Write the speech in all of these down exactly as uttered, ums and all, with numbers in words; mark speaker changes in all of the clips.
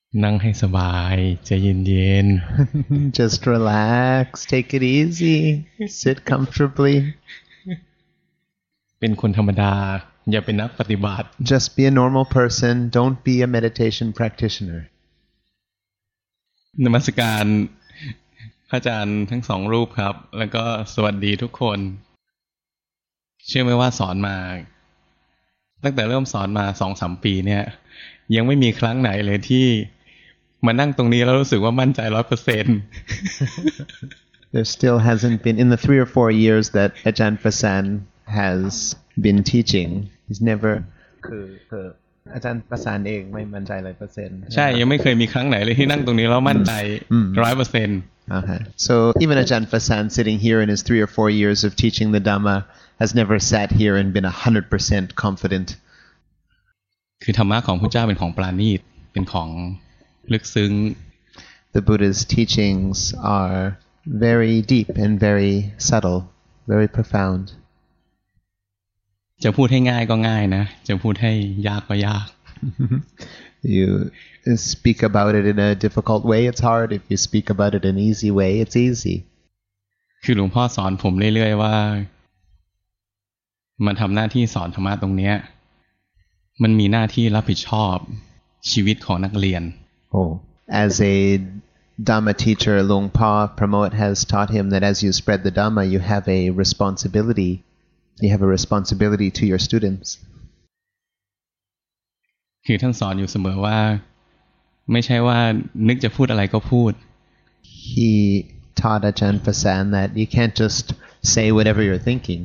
Speaker 1: นั่งให้สบายใจเย็น
Speaker 2: ๆ Just relax, take it easy, sit comfortably.
Speaker 1: เป็นคนธรรมดาอย่าเป็นนักปฏิบัติ
Speaker 2: Just be a normal person, don't be a meditation practitioner.
Speaker 1: นมัสการพระอาจารย์ทั้งสองรูปครับแล้วก็สวัสดีทุกคนเชื่อไหมว่าสอนมาตั้งแต่เริ่มสอนมา สองถึงสาม ปีเนี่ยยังไม่มีครั้งไหนเลยที่มานั่งตรงนี้แล้วรู้สึกว่ามั่นใจ ร้อยเปอร์เซ็นต์
Speaker 2: There still hasn't been in the three or four years that Ajahn Prasan has been teaching. He's never คือคืออาจารย์ประสานเองไม่มั่นใจ ร้อยเปอร์เซ็นต์ ใช่
Speaker 1: ยังไม่เคยมีครั้งไหนเลยที่นั่งตรงนี้แล้วมั่นใจ ร้อยเปอร์เซ็นต์
Speaker 2: Okay. So even Ajahn Prasan sitting here in his three or four years of teaching the Dhamma has never sat here and been one hundred percent confident.
Speaker 1: คือธรรมะของพระเจ้าเป็นของปราณีตเป็นของลึกซึ้ง
Speaker 2: The Buddha's teachings are very deep and very subtle, very profound.
Speaker 1: จะพูดให้ง่ายก็ง่ายนะจะพูดให้ยากก็ยาก
Speaker 2: You speak about it in a difficult way, it's hard. If you speak about it in an easy way, it's easy.
Speaker 1: คือหลวงพ่อสอนผมเรื่อยๆว่ามันทำหน้าที่สอนธรรมะตรงเนี้ยมันมีหน้าที่รับผิดชอบชีวิตของนักเรียน
Speaker 2: Oh, as a Dhamma teacher, Luang Pa Pramod has taught him that as you spread the Dhamma, you have a responsibility. You have a responsibility to your students.
Speaker 1: คือท่านสอนอยู่เสมอว่าไม่ใช่ว่านึกจะพูดอะไรก็พูด
Speaker 2: He taught Ajahn Prasan that you can't just say whatever you're thinking.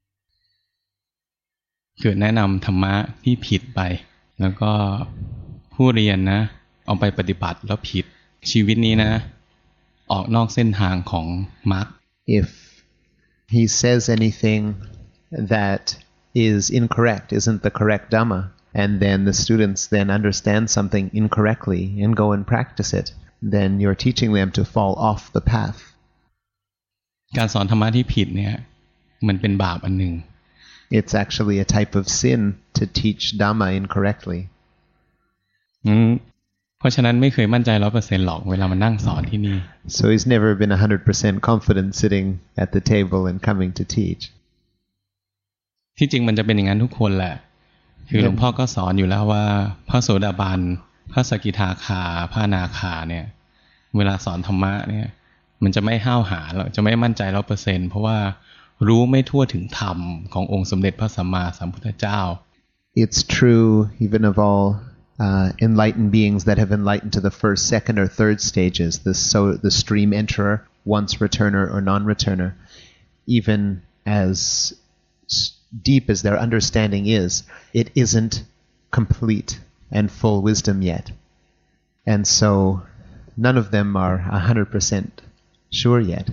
Speaker 1: คือแนะนำธรรมะที่ผิดไปแล้วก็ผู้เรียนนะเอาไปปฏิบัติแล้วผิดชีวิตนี้นะออกนอกเส้นทางของมรรค
Speaker 2: If he says anything that is incorrect, isn't the correct Dhamma, and then the students then understand something incorrectly and go and practice it, then you're teaching them to fall off the path.
Speaker 1: การสอนธรรมะที่ผิดเนี่ยมันเป็นบาปอันหนึ่ง
Speaker 2: It's actually a type of sin to teach Dhamma incorrectly.
Speaker 1: อืมเพราะฉะนั้นไม่เคยมั่นใจ ร้อยเปอร์เซ็นต์ หรอกเวลามานั่งสอนที่นี่
Speaker 2: So he's never been one hundred percent confident sitting at the table and coming to teach.
Speaker 1: ที่จริงมันจะเป็นอย่างนั้นทุกคนแหละคือหลวงพ่อก็สอนอยู่แล้วว่าพระโสดาบันพระสกิทาคาพระอนาคาเนี่ยเวลาสอนธรรมะเนี่ยมันจะไม่ห้าวหาหรอกจะไม่มั่นใจ ร้อยเปอร์เซ็นต์ เพราะว่ารู้ไม่ทั่วถึงธรรมขององค์สมเด็จพระสัมมาสัมพุทธเจ้า
Speaker 2: It's true even of all uh, enlightened beings that have enlightened to the first, second, or third stages, the so the stream enterer, once returner, or non-returner, even as deep as their understanding is, it isn't complete and full wisdom yet. And so none of them are one hundred percent sure yet.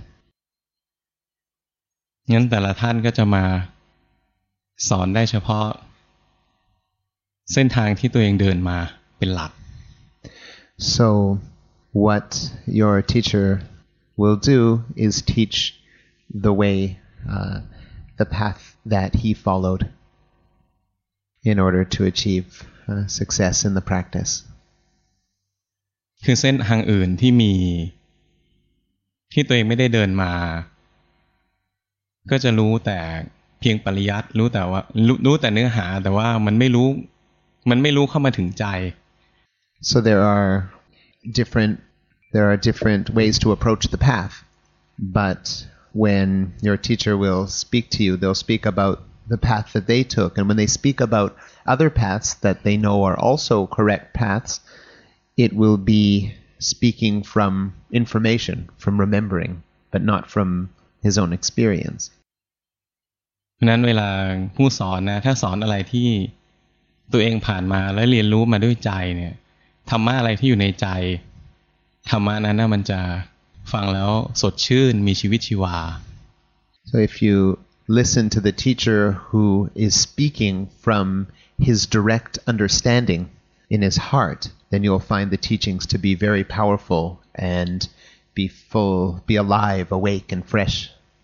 Speaker 1: งั้นแต่ละท่านก็จะมาสอนได้เฉพาะเส้นทางที่ตัวเองเดินมาเป็นหลัก
Speaker 2: So what your teacher will do is teach the way, uh, the path that he followed in order to achieve uh, success in the practice.
Speaker 1: คือเส้นทางอื่นที่มีที่ตัวเองไม่ได้เดินมาก็จะรู้แต่เพียงปริยัติรู้แต่ว่ารู้รู้แต่เนื้อหาแต่ว่ามันไม่รู้มันไม่รู้เข้ามาถึงใจ
Speaker 2: So there are different there are different ways to approach the path, but when your teacher will speak to you, they'll speak about the path that they took, and when they speak about other paths that they know are also correct paths, it will be speaking from information, from remembering, but not from his own experience.
Speaker 1: เพราะนั้นเวลาผู้สอนนะถ้าสอนอะไรที่ตัวเองผ่านมาและเรียนรู้มาด้วยใจเนี่ยธรรมะอะไรที่อยู่ในใจธรรมะนั้นนะมันจะฟังแล้วสดชื่นมีชีวิตชีวา
Speaker 2: So if you listen to the teacher who is speaking from his direct understanding in his heart, then you'll find the teachings to be very powerful and be full, be alive, awake, and fresh.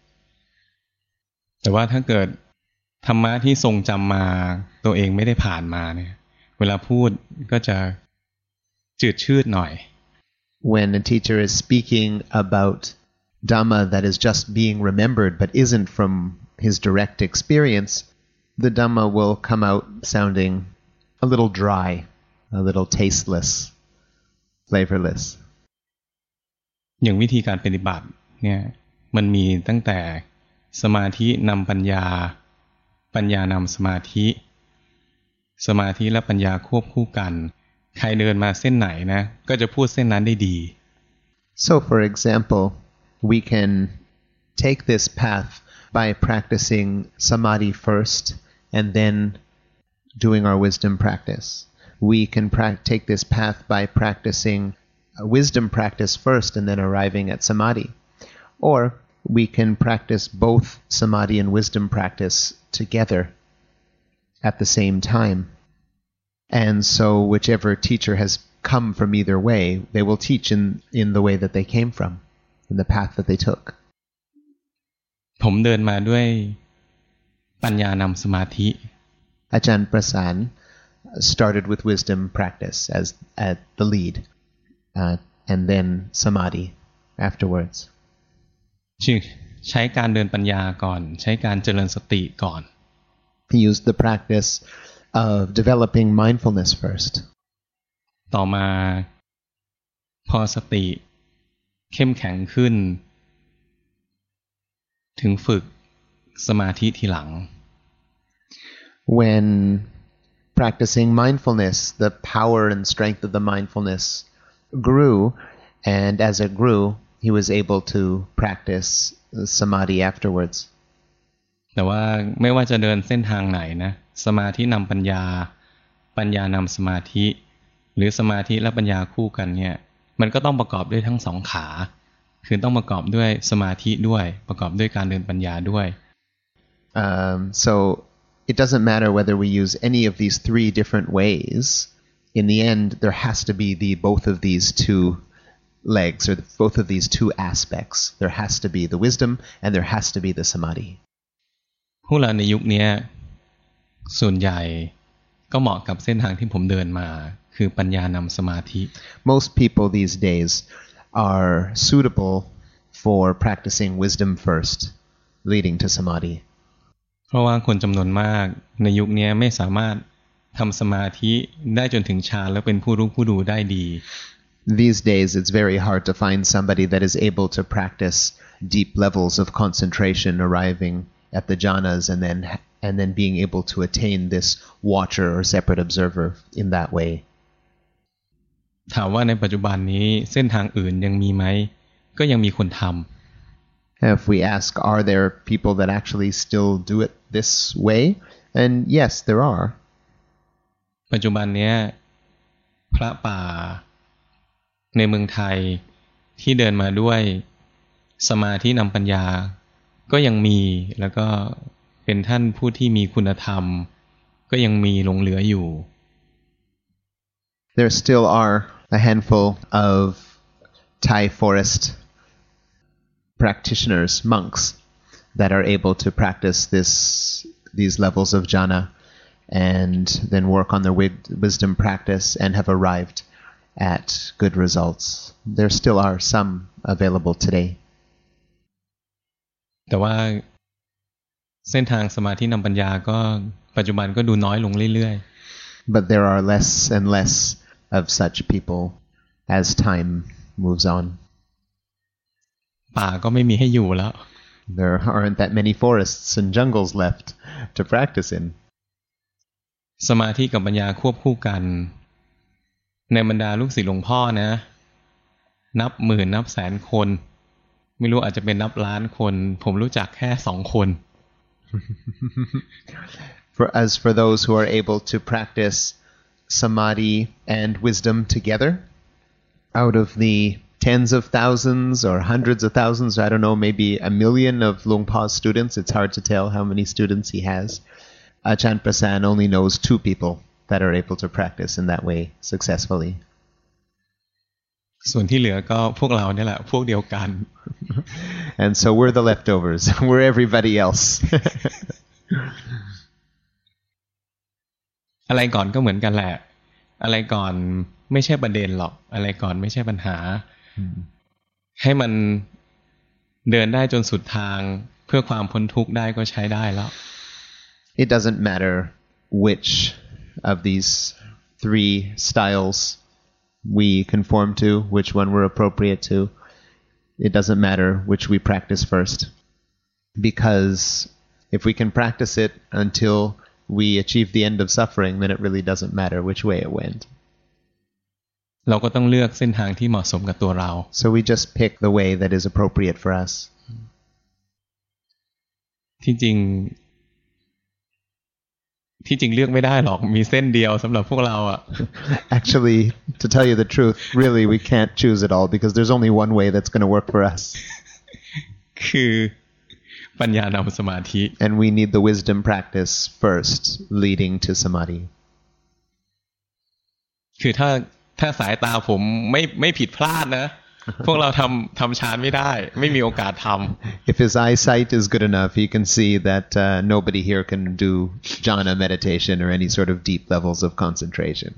Speaker 1: แต่ว่าถ้าเกิดธรรมะที่ทรงจำมาตัวเองไม่ได้ผ่านมาเนี่ยเวลาพูดก็จะจืดชืดหน่อย
Speaker 2: When a teacher is speaking about Dhamma that is just being remembered but isn't from his direct experience, the Dhamma will come out sounding a little dry, a little tasteless, flavorless.
Speaker 1: อย่างวิธีการปฏิบัติเนี่ยมันมีตั้งแต่สมาธินำปัญญาปัญญานำสมาธิสมาธิและปัญญาควบคู่กันใครเดินมาเส้นไหนนะก็จะพูดเส้นนั้นได้ดี
Speaker 2: So for example, we can take this path by practicing samadhi first and then doing our wisdom practice. We can pra- take this path by practicing a wisdom practice first and then arriving at samadhi. Or we can practice both samadhi and wisdom practice together at the same time. And so whichever teacher has come from either way, they will teach in, in the way that they came from, in the path that they took.
Speaker 1: ผมเดินมาด้วยปัญญานำสมาธิ
Speaker 2: Ajahn Prasan started with wisdom practice as at the lead, uh, and then samadhi afterwards.
Speaker 1: ใช้การเดินปัญญาก่อนใช้การเจริญสติก่อน
Speaker 2: He used the practice of developing mindfulness first.
Speaker 1: ต่อมาพอสติเข้มแข็งขึ้นถึงฝึกสมาธิทีหลัง
Speaker 2: When practicing mindfulness, the power and strength of the mindfulness grew, and as it grew, he was able to practice samadhi afterwards.
Speaker 1: แต่ว่าไม่ว่าจะเดินเส้นทางไหนนะสมาธินำปัญญาปัญญานำสมาธิหรือสมาธิและปัญญาคู่กันเนี่ยมันก็ต้องประกอบด้วยทั้งสองขาคือต้องประกอบด้วยสมาธิด้วยประกอบด้วยการเดินปัญญาด้วย
Speaker 2: um, so it doesn't matter whether we use any of these three different ways. In the end, there has to be the both of these two legs or the, both of these two aspects. There has to be the wisdom and there has to be the samadhi.
Speaker 1: พวกเราในยุคนี้ส่วนใหญ่ก็เหมาะกับเส้นทางที่ผมเดินมาคือปัญญานำสมาธิ
Speaker 2: Most people these days are suitable for practicing wisdom first, leading to samadhi.
Speaker 1: เพราะว่าคนจำนวนมากในยุคนี้ไม่สามารถทำสมาธิได้จนถึงฌานแล้วเป็นผู้รู้ผู้ดูได้ดี
Speaker 2: These days it's very hard to find somebody that is able to practice deep levels of concentration arriving at the jhanas and then and then being able to attain this watcher or separate observer in that way.
Speaker 1: ถามว่าในปัจจุบันนี้เส้นทางอื่นยังมีไหมก็ยังมีคนทำ
Speaker 2: If we ask, are there people that actually still do it this way? And yes, there are.
Speaker 1: ปัจจุบันเนี้ยพระป่าในเมืองไทยที่เดินมาด้วยสมาธินำปัญญาก็ยังมีแล้วก็เป็นท่านผู้ที่มีคุณธรรมก็ยังมีหลงเหลืออยู่
Speaker 2: There still are a handful of Thai forest practitioners, monks, that are able to practice this these levels of jhana and then work on their wisdom practice and have arrived at good results. There still are some available today.
Speaker 1: แต่ว่าเส้นทางสมาธินำปัญญาก็ปัจจุบันก็ดูน้อยลงเรื่อยๆ
Speaker 2: But there are less and less of such people as time moves on.
Speaker 1: ป่าก็ไม่มีให้อยู่แล้ว
Speaker 2: There aren't that many forests and jungles left to practice in.
Speaker 1: สมาธิกับปัญญาควบคู่กันในบรรดาลูกศิษย์หลวงพ่อนะนับหมื่นนับแสนคนไม่รู้อาจจะเป็นนับล้านคนผมรู้จักแค่สองคน
Speaker 2: For as for those who are able to practice samadhi and wisdom together, out of the tens of thousands or hundreds of thousands, I don't know, maybe a million of Luang Pa's students, it's hard to tell how many students he has. Ajahn Prasan only knows two people that are able to practice in that way successfully.
Speaker 1: ส่วนที่เหลือก็พวกเราเนี่ยแหละพวกเดียวกัน
Speaker 2: And so we're the leftovers. We're everybody else.
Speaker 1: อะไรก่อนก็เหมือนกันแหละอะไรก่อนไม่ใช่ประเด็นหรอกอะไรก่อนไม่ใช่ปัญหาให้มันเดินได้จนสุดทางเพื่อความพ้นทุกข์ได้ก็ใช้ได้แล้ว
Speaker 2: It doesn't matter which of these three styles we conform to, which one we're appropriate to. It doesn't matter which we practice first. Because if we can practice it until we achieve the end of suffering, then it really doesn't matter which way it went.
Speaker 1: เราก็ต้องเลือกเส้นทางที่เหมาะสมกับตัวเรา
Speaker 2: So we just pick the way that is appropriate for us.
Speaker 1: ที่จริงที่จริงเลือกไม่ได้หรอกมีเส้นเดียวสำหรับพวกเราอ่ะ
Speaker 2: Actually, to tell you the truth, really we can't choose it all because there's only one way that's going to work for us.
Speaker 1: คือปัญญานำสมาธิ
Speaker 2: And we need the wisdom practice first, leading to samadhi.
Speaker 1: คือถ้าถ้าสายตาผมไม่ไม่ผิดพลาดนะ พวกเราทำทำฌานไม่ได้ไม่มีโอกาสทำ
Speaker 2: If his eyesight is good enough, he can see that uh, nobody here can do jhana meditation or any sort of deep levels of concentration.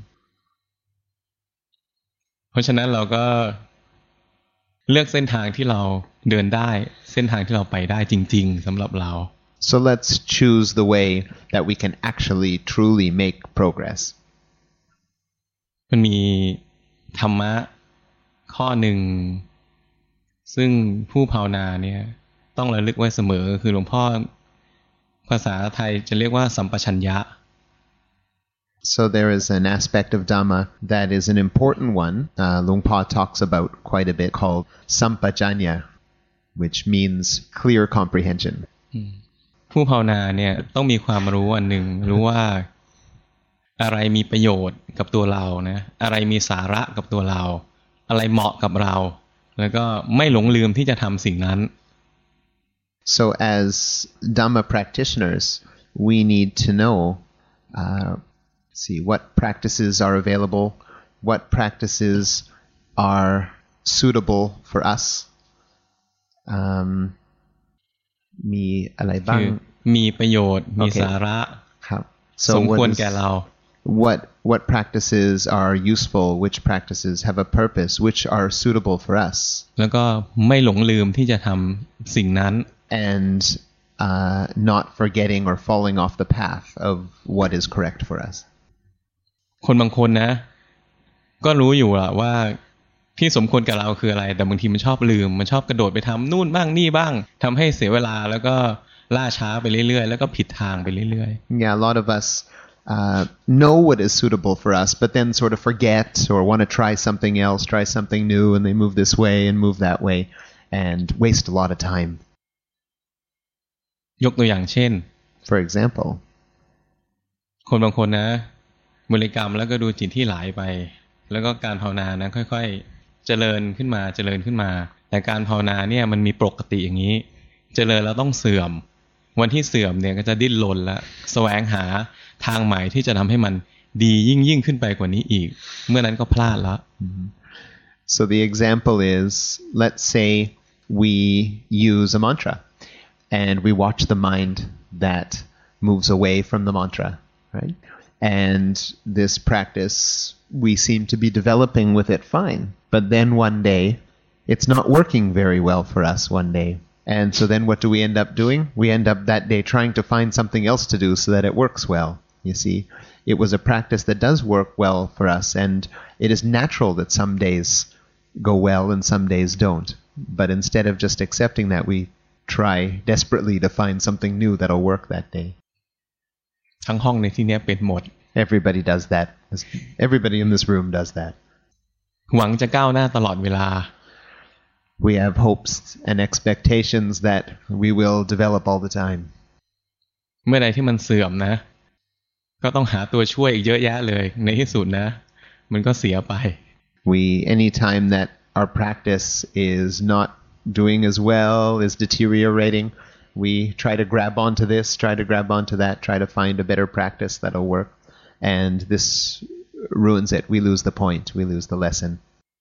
Speaker 1: เพราะฉะนั้นเราก็เลือกเส้นทางที่เราเดินได้เส้นทางที่เราไปได้จริงๆสำหรับเรา
Speaker 2: So let's choose the way that we can actually truly make progress.
Speaker 1: มันมีธรรมะข้อหนึ่งซึ่งผู้ภาวนาเนี่ยต้องระลึกไว้เสมอคือหลวงพ่อภาษาไทยจะเรียกว่าสัมปชัญญะ
Speaker 2: So there is an aspect of Dhamma that is an important one. Uh, Luang Por talks about quite a bit called sampajanya, which means clear comprehension.
Speaker 1: ผู้ภาวนาเนี่ยต้องมีความรู้อันหนึ่งรู้ว่าอะไรมีประโยชน์กับตัวเรานะอะไรมีสาระกับตัวเราอะไรเหมาะกับเราแล้วก็ไม่หลงลืมที่จะทำสิ่งนั้น
Speaker 2: So as Dhamma practitioners, we need to know, uh, see what practices are available, what practices are suitable for us. Um, มีอะไรบ้าง
Speaker 1: มีประโยชน์มีสาระ
Speaker 2: So
Speaker 1: สมควรแก่เรา
Speaker 2: What what practices are useful, which practices have a purpose, which are suitable for us.
Speaker 1: แล้วก็ไม่หลงลืมที่จะทำสิ่งนั้น
Speaker 2: And uh, not forgetting or falling off the path of what is correct for us.
Speaker 1: คนบางคนนะก็รู้อยู่อะว่าที่สมควรกับเราคืออะไรแต่บางทีมันชอบลืมมันชอบกระโดดไปทำนู่นบ้างนี่บ้างทำให้เสียเวลาแล้วก็ล่าช้าไปเรื่อยๆแล้วก็ผิดทางไปเรื่อยๆ
Speaker 2: Yeah, a lot of us uh, know what is suitable for us, but then sort of forget or want to try something else, try something new, and they move this way and move that way, and waste a lot of time.
Speaker 1: ยกตัวอย่างเช่น
Speaker 2: For example,
Speaker 1: คนบางคนนะบริกรรมแล้วก็ดูจิตที่ไหลไปแล้วก็การภาวนานะค่อยๆเจริญขึ้นมาเจริญขึ้นมาแต่การภาวนาเนี่ยมันมีปกติอย่างนี้เจริญแล้วต้องเสื่อมวันที่เสื่อมเนี่ยก็จะดิ้นรนแล้วแสวงหาทางใหม่ที่จะทำให้มันดียิ่งยิ่งขึ้นไปกว่านี้อีกเมื่อนั้นก็พลาดแล้ว
Speaker 2: So the example is, let's say we use a mantra and we watch the mind that moves away from the mantra, right? And this practice, we seem to be developing with it fine. But then one day, it's not working very well for us one day. And so then what do we end up doing? We end up that day trying to find something else to do so that it works well. You see, it was a practice that does work well for us, and it is natural that some days go well and some days don't. But instead of just accepting that, we try desperately to find something new that'll work that day.
Speaker 1: ทั้งห้องในที่นี้เป็นหมด
Speaker 2: Everybody does that. Everybody in this room does that.
Speaker 1: หวังจะก้าวหน้าตลอดเวลา
Speaker 2: We have hopes and expectations that we will develop all the time.
Speaker 1: เมื่อใดที่มันเสื่อมนะก็ต้องหาตัวช่วยอีกเยอะแยะเลยในที่สุดนะมันก็เสียไป
Speaker 2: We anytime that our practice is not doing as well, is deteriorating, we try to grab onto this, try to grab onto that, try to find a better practice that'll work, and this ruins it. We lose the point, we lose the lesson.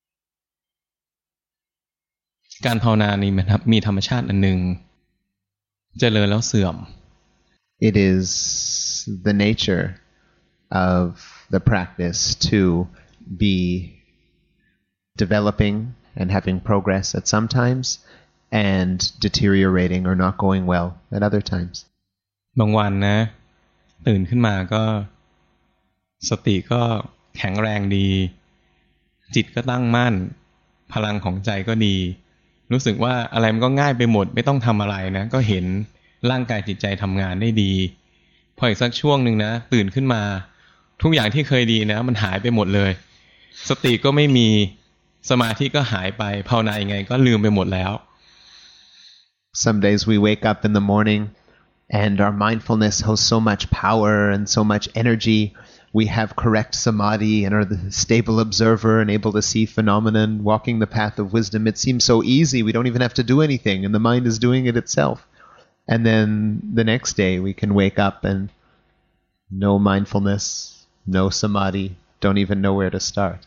Speaker 1: การภาวนานี่มันมีธรรมชาติอันหนึ่งเจริญแล้วเสื่อม
Speaker 2: It is the nature of the practice to be developing and having progress at some times and deteriorating or not going well at other times.
Speaker 1: บางวันนะตื่นขึ้นมาก็สติก็แข็งแรงดีจิตก็ตั้งมั่นพลังของใจก็ดีรู้สึกว่าอะไรมันก็ง่ายไปหมดไม่ต้องทำอะไรนะก็เห็นร่างกายจิตใจทำงานได้ดีพออีกสักช่วงนึงนะตื่นขึ้นมาทุกอย่างที่เคยดีนะมันหายไปหมดเลยสติก็ไม่มีสมาธิก็หายไปภาวนายังไงก็ลืมไปหมดแล้ว
Speaker 2: Some days we wake up in the morning and our mindfulness holds so much power and so much energy. We have correct samadhi and are the stable observer and able to see phenomenon, walking the path of wisdom. It seems so easy. We don't even have to do anything and the mind is doing it itself. And then the next day we can wake up and no mindfulness, no samadhi, don't even know where to start.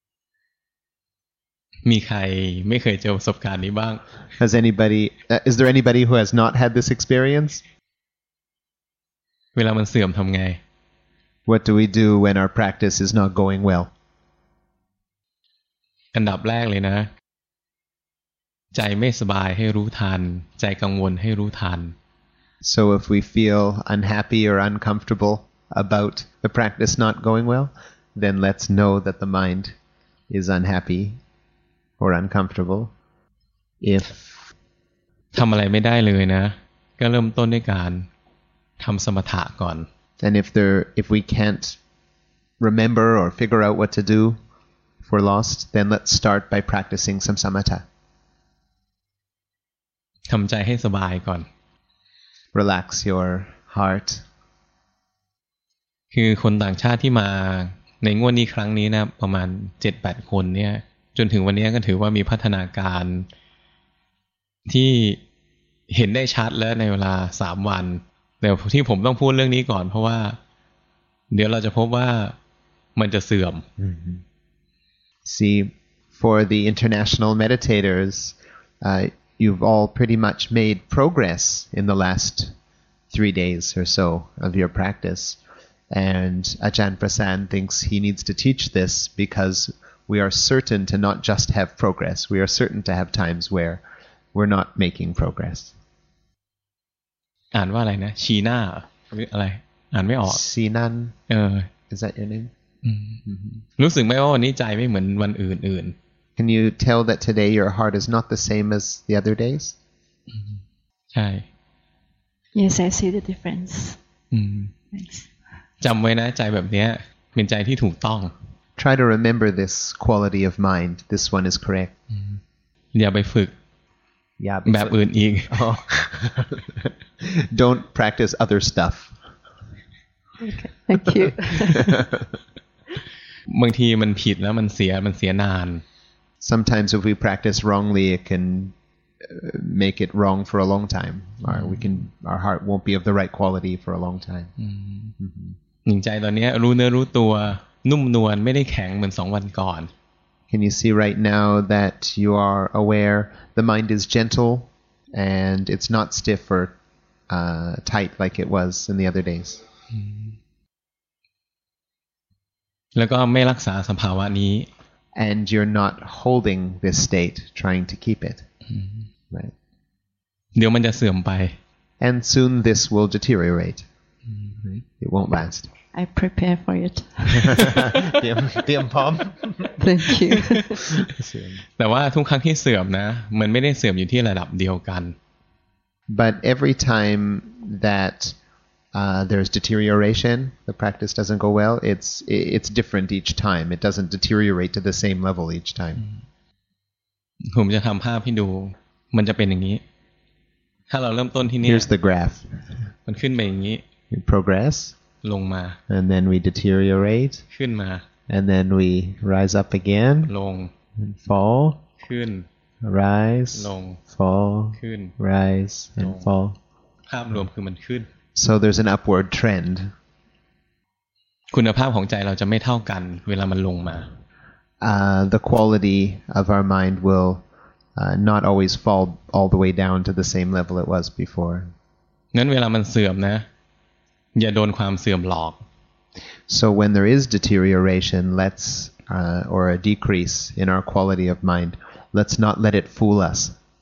Speaker 1: มีใครไม่เคยเจอประสบการณ์นี้บ้าง
Speaker 2: Has anybody, uh, is there anybody who has not had this experience?
Speaker 1: เวลามันเสื่อมทำไง
Speaker 2: What do we do when our practice is not going well?
Speaker 1: อันดับแรกเลยนะใจไม่สบายให้รู้ทันใจกังวลให้รู้ทัน
Speaker 2: So if we feel unhappy or uncomfortable about the practice not going well, then let's know that the mind is unhappy or uncomfortable. If
Speaker 1: ทำอะไรไม่ได้เลยนะก็เริ่มต้นด้วยการทำสมถะก่อน
Speaker 2: and if there if we can't remember or figure out what to do if we're lost, then let's start by practicing some samatha.
Speaker 1: ทำใจให้สบายก่อน
Speaker 2: Relax your heart.
Speaker 1: คือคนต่างชาติที่มาในงวดนี้ครั้งนี้นะประมาณ เจ็ดแปด คนเนี่ยจนถึงวันนี้ก็ถือว่ามีพัฒนาการที่เห็นได้ชัดแล้วในเวลาสามวันแต่ที่ผมต้องพูดเรื่องนี้ก่อนเพราะว่าเดี๋ยวเราจะพบว่ามันจะเสื่อม
Speaker 2: mm-hmm. See, for the international meditators, uh, you've all pretty much made progress in the last three days or so of your practice. And Ajahn Prasan thinks he needs to teach this because we are certain to not just have progress. We are certain to have times where we're not making progress.
Speaker 1: อ่านว่าอะไรนะชีน่าหรืออะไรอ่านไม่ออก
Speaker 2: Sinan
Speaker 1: เออ
Speaker 2: Is that your name?
Speaker 1: Mm-hmm. รู้สึกไหมว่าวันนี้ใจไม่เหมือนวันอื่นๆ
Speaker 2: Can you tell that today your heart is not the same as the other days?
Speaker 1: ใช่
Speaker 3: Yes, I see the difference.
Speaker 1: อืม
Speaker 3: Thanks.
Speaker 1: จำไว้นะใจแบบนี้เป็นใจที่ถูกต้อง
Speaker 2: Try to remember this quality of mind. This one is correct.
Speaker 1: อย่าไปฝึก
Speaker 2: Yeah,
Speaker 1: แบบอื่นอีก
Speaker 2: oh. Don't practice other stuff.
Speaker 3: Okay, thank you.
Speaker 1: บางทีมันผิดแล้วมันเสียมันเสียนาน
Speaker 2: Sometimes if we practice wrongly, it can uh, make it wrong for a long time. Or we can, our heart won't be of the right quality for a long time.
Speaker 1: หนึ่งใจตอนนี้รู้เนื้อรู้ตัวนุ่มนวลไม่ได้แข็งเหมือนสองวันก่อน
Speaker 2: Can you see right now that you are aware the mind is gentle and it's not stiff or uh, tight like it was in the other days?
Speaker 1: แล้วก็ไม่รักษาสภาวะนี้
Speaker 2: And you're not holding this state, trying to keep it. Right.
Speaker 1: เดี๋ยวมันจะเสื่อมไป
Speaker 2: And soon this will deteriorate. Right? It won't last.
Speaker 3: I prepare for it.
Speaker 2: เตรียมเตรียมพร้อม
Speaker 3: Thank you.
Speaker 1: แต่ว่าทุกครั้งที่เสื่อมนะมันไม่ได้เสื่อมอยู่ที่ระดับเดียวกัน
Speaker 2: But every time that uh, there's deterioration, the practice doesn't go well, it's it's different each time. It doesn't deteriorate to the same level each time.
Speaker 1: ผมจะทำภาพให้ดูมันจะเป็นอย่างนี้ถ้าเราเริ่มต้นที่นี่
Speaker 2: Here's the graph.
Speaker 1: มันขึ้นไปอย่างนี้
Speaker 2: We progress.
Speaker 1: ลงมา
Speaker 2: And then we deteriorate.
Speaker 1: ขึ้นมา
Speaker 2: And then we rise up again.
Speaker 1: ลง
Speaker 2: And fall.
Speaker 1: ขึ้น
Speaker 2: Rise.
Speaker 1: ลง
Speaker 2: Fall.
Speaker 1: ขึ้น
Speaker 2: Rise. And
Speaker 1: Long.
Speaker 2: fall.
Speaker 1: ภาพรวมคือมันขึ้น
Speaker 2: So there's an upward trend.
Speaker 1: คุณภาพของใจเราจะไม่เท่ากันเวลามันลงมา
Speaker 2: Uh, the quality of our mind will uh, not always fall all the way down to the same level it was before.
Speaker 1: งั้นเวลามันเสื่อมนะอย่าโดนความเสื่อมหลอก
Speaker 2: So when there is deterioration, let's uh, or a decrease in our quality of mind. Let's not let it fool us.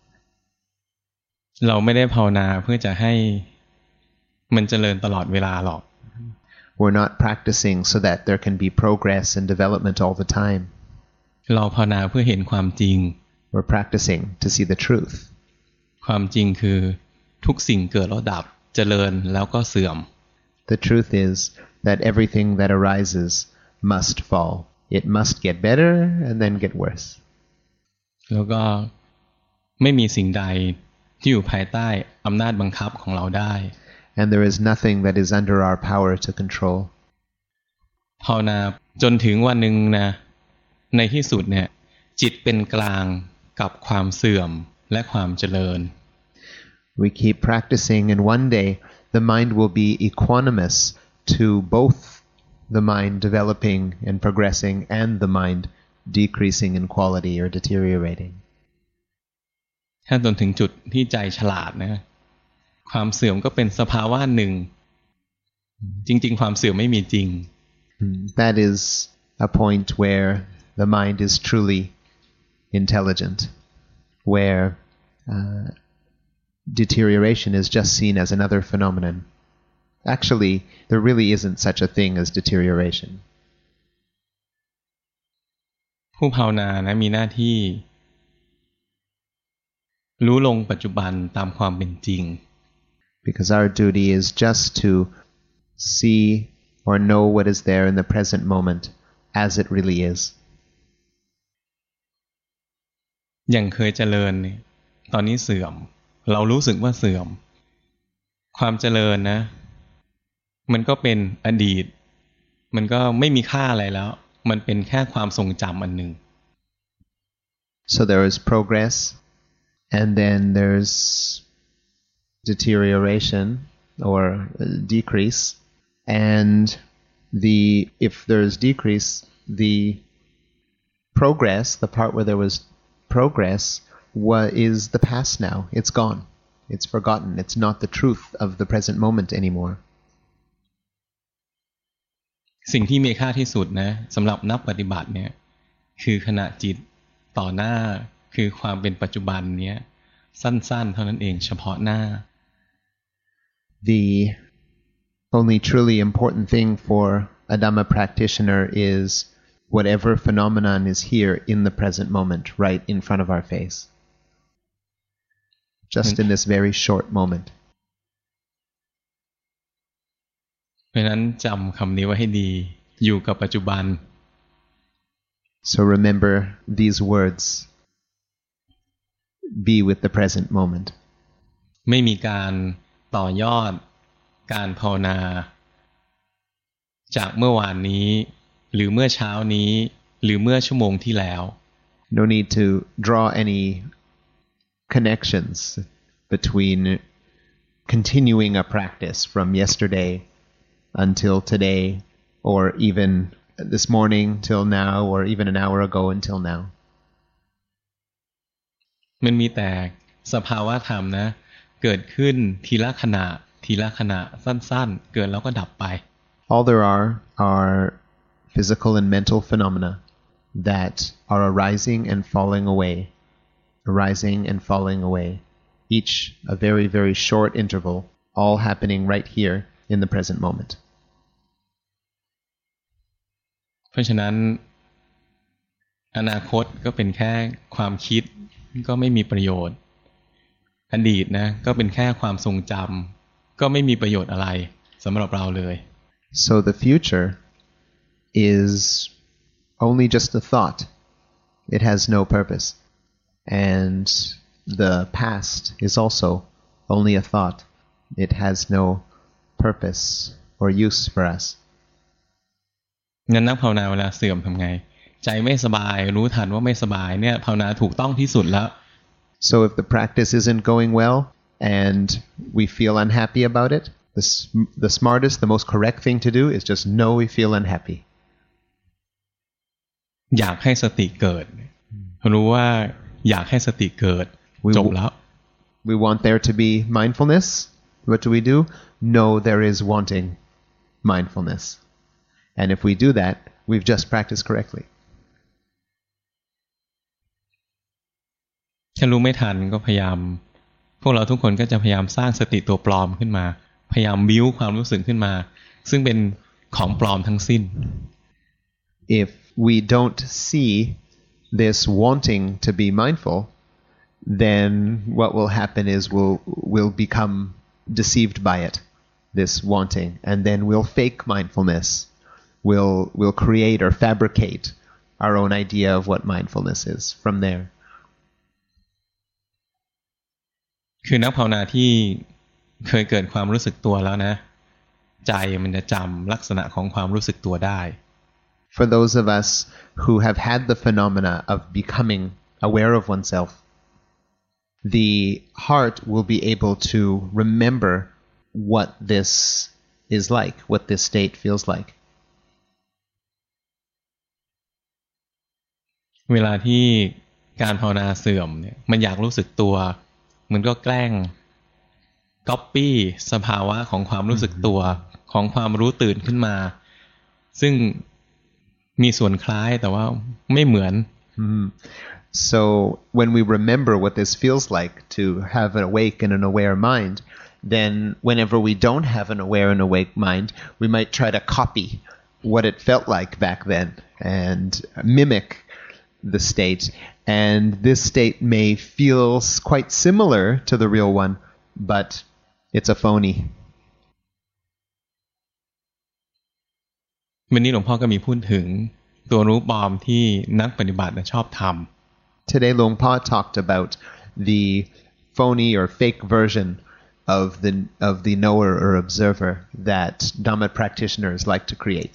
Speaker 1: เราไม่ได้ภาวนาเพื่อจะให้มันเจริญตลอดเวลาหรอก
Speaker 2: We're not practicing so that there can be progress and development all the time.
Speaker 1: เราภาวนาเพื่อเห็นความจริง
Speaker 2: We're practicing to see the truth.
Speaker 1: ความจริงคือทุกสิ่งเกิดแล้วดับเจริญแล้วก็เสื่อม
Speaker 2: The truth is that everything that arises must fall. It must get better and then get worse.
Speaker 1: แล้วก็ไม่มีสิ่งใดที่อยู่ภายใต้อำนาจบังคับของเราได้
Speaker 2: And there is nothing that is under our power to control.
Speaker 1: ภาวนาจนถึงวันหนึ่งนะในที่สุดเนี่ยจิตเป็นกลางกับความเสื่อมและความเจริญ
Speaker 2: We keep practicing, and one day the mind will be equanimous to both the mind developing and progressing and the mind decreasing in quality or deteriorating.
Speaker 1: ถ้าจนถึงจุดที่ใจฉลาดนะความเสื่อมก็เป็นสภาวะหนึ่งจริงๆความเสื่อมไม่มีจริง
Speaker 2: That is a point where the mind is truly intelligent, where uh, deterioration is just seen as another phenomenon. Actually, there really isn't such a thing as deterioration.
Speaker 1: ผู้ภาวนานะมีหน้าที่รู้ลงปัจจุบันตามความเป็นจริง
Speaker 2: Because our duty is just to see or know what is there in the present moment as it really is.
Speaker 1: อย่างเคยเจริญเนี่ยตอนนี้เสื่อมเรารู้สึกว่าเสื่อมความเจริญนะมันก็เป็นอดีตมันก็ไม่มีค่าอะไรแล้วมันเป็นแค่ความทรงจำอันหนึ่ง
Speaker 2: So there is progress and then there's deterioration or decrease, and the if there's decrease, the progress, the part where there was progress, what is the past now? It's gone. It's forgotten. It's not the truth of the present moment anymore.
Speaker 1: สิ่งที่มีค่าที่สุดนะสำหรับนักปฏิบัติเนี่ยคือขณะจิตต่อหน้าคือความเป็นปัจจุบันเนี้ยสั้นๆเท่านั้นเองเฉพาะหน้า
Speaker 2: The only truly important thing for a Dhamma practitioner is whatever phenomenon is here in the present moment, right in front of our face. Just in this very short moment.
Speaker 1: เพราะฉะนั้นจำคำนี้ไว้ให้ดีอยู่กับปัจจุบัน
Speaker 2: So remember these words. Be with the present moment.
Speaker 1: ไม่มีการต่อยอดการภาวนาจากเมื่อวานนี้หรือเมื่อเช้านี้หรือเมื่อชั่วโมงที่แล้ว
Speaker 2: No need to draw any connections between continuing a practice from yesterday until today, or even this morning till now, or even an hour ago until now.
Speaker 1: มันมีแต่สภาวะธรรมนะเกิดขึ้นทีละขณะทีละขณะสั้นๆเกิดแล้วก็ดับไป
Speaker 2: All there are are physical and mental phenomena that are arising and falling away, arising and falling away, each a very, very short interval, all happening right here in the present moment.
Speaker 1: เพราะฉะนั้นอนาคตก็เป็นแค่ความคิดก็ไม่มีประโยชน์อดีตนะก็เป็นแค่ความทรงจำก็ไม่มีประโยชน์อะไรสำหรับเราเลย
Speaker 2: So the future is only just a thought. It has no purpose. And the past is also only a thought. It has no purpose or use for us.
Speaker 1: งั้นนักภาวนาเวลาเสื่อมทำไงใจไม่สบายรู้ทันว่าไม่สบายเนี่ยภาวนาถูกต้องที่สุดแล้ว
Speaker 2: So if the practice isn't going well and we feel unhappy about it, the, the smartest, the most correct thing to do is just know we feel unhappy.
Speaker 1: อยากให้สติเกิดรู้ว่าอยากให้สติเกิดจบแล้ว
Speaker 2: We want there to be mindfulness. What do we do? Know there is wanting mindfulness. And if we do that, we've just practiced correctly.
Speaker 1: ถ้ารู้ไม่ทันก็พยายามพวกเราทุกคนก็จะพยายามสร้างสติตัวปลอมขึ้นมาพยายามบิ้วความรู้สึกขึ้นมาซึ่งเป็นของปลอมทั้งสิ้น
Speaker 2: If we don't see this wanting to be mindful, then what will happen is we'll we'll become deceived by it, this wanting, and then we'll fake mindfulness. We'll we'll create or fabricate our own idea of what mindfulness is from there.
Speaker 1: คือนักภาวนาที่เคยเกิดความรู้สึกตัวแล้วนะใจมันจะจำลักษณะของความรู้สึกตัวได้
Speaker 2: For those of us who have had the phenomena of becoming aware of oneself, the heart will be able to remember what this is like, what this state feels like.
Speaker 1: เวลาที่การภาวนาเสื่อมเนี่ยมันอยากรู้สึกตัวมันก็แกล้งก๊อปปี้สภาวะของความรู้สึกตัวของความรู้ตื่นขึ้นมาซึ่งมีส่วนคล้ายแต่ว่าไม่เหมือน
Speaker 2: Mm. So when we remember what this feels like to have an awake and an aware mind, then whenever we don't have an aware and awake mind, we might try to copy what it felt like back then and mimic the state. And this state may feel quite similar to the real one, but it's a phony.
Speaker 1: วันนี้หลวงพ่อก็มีพูดถึงตัวรู้ปลอมที่นักปฏิบัติชอบทำ
Speaker 2: Today Luang Pa talked about the phony or fake version of the of the knower or observer that Dhamma practitioners like to create.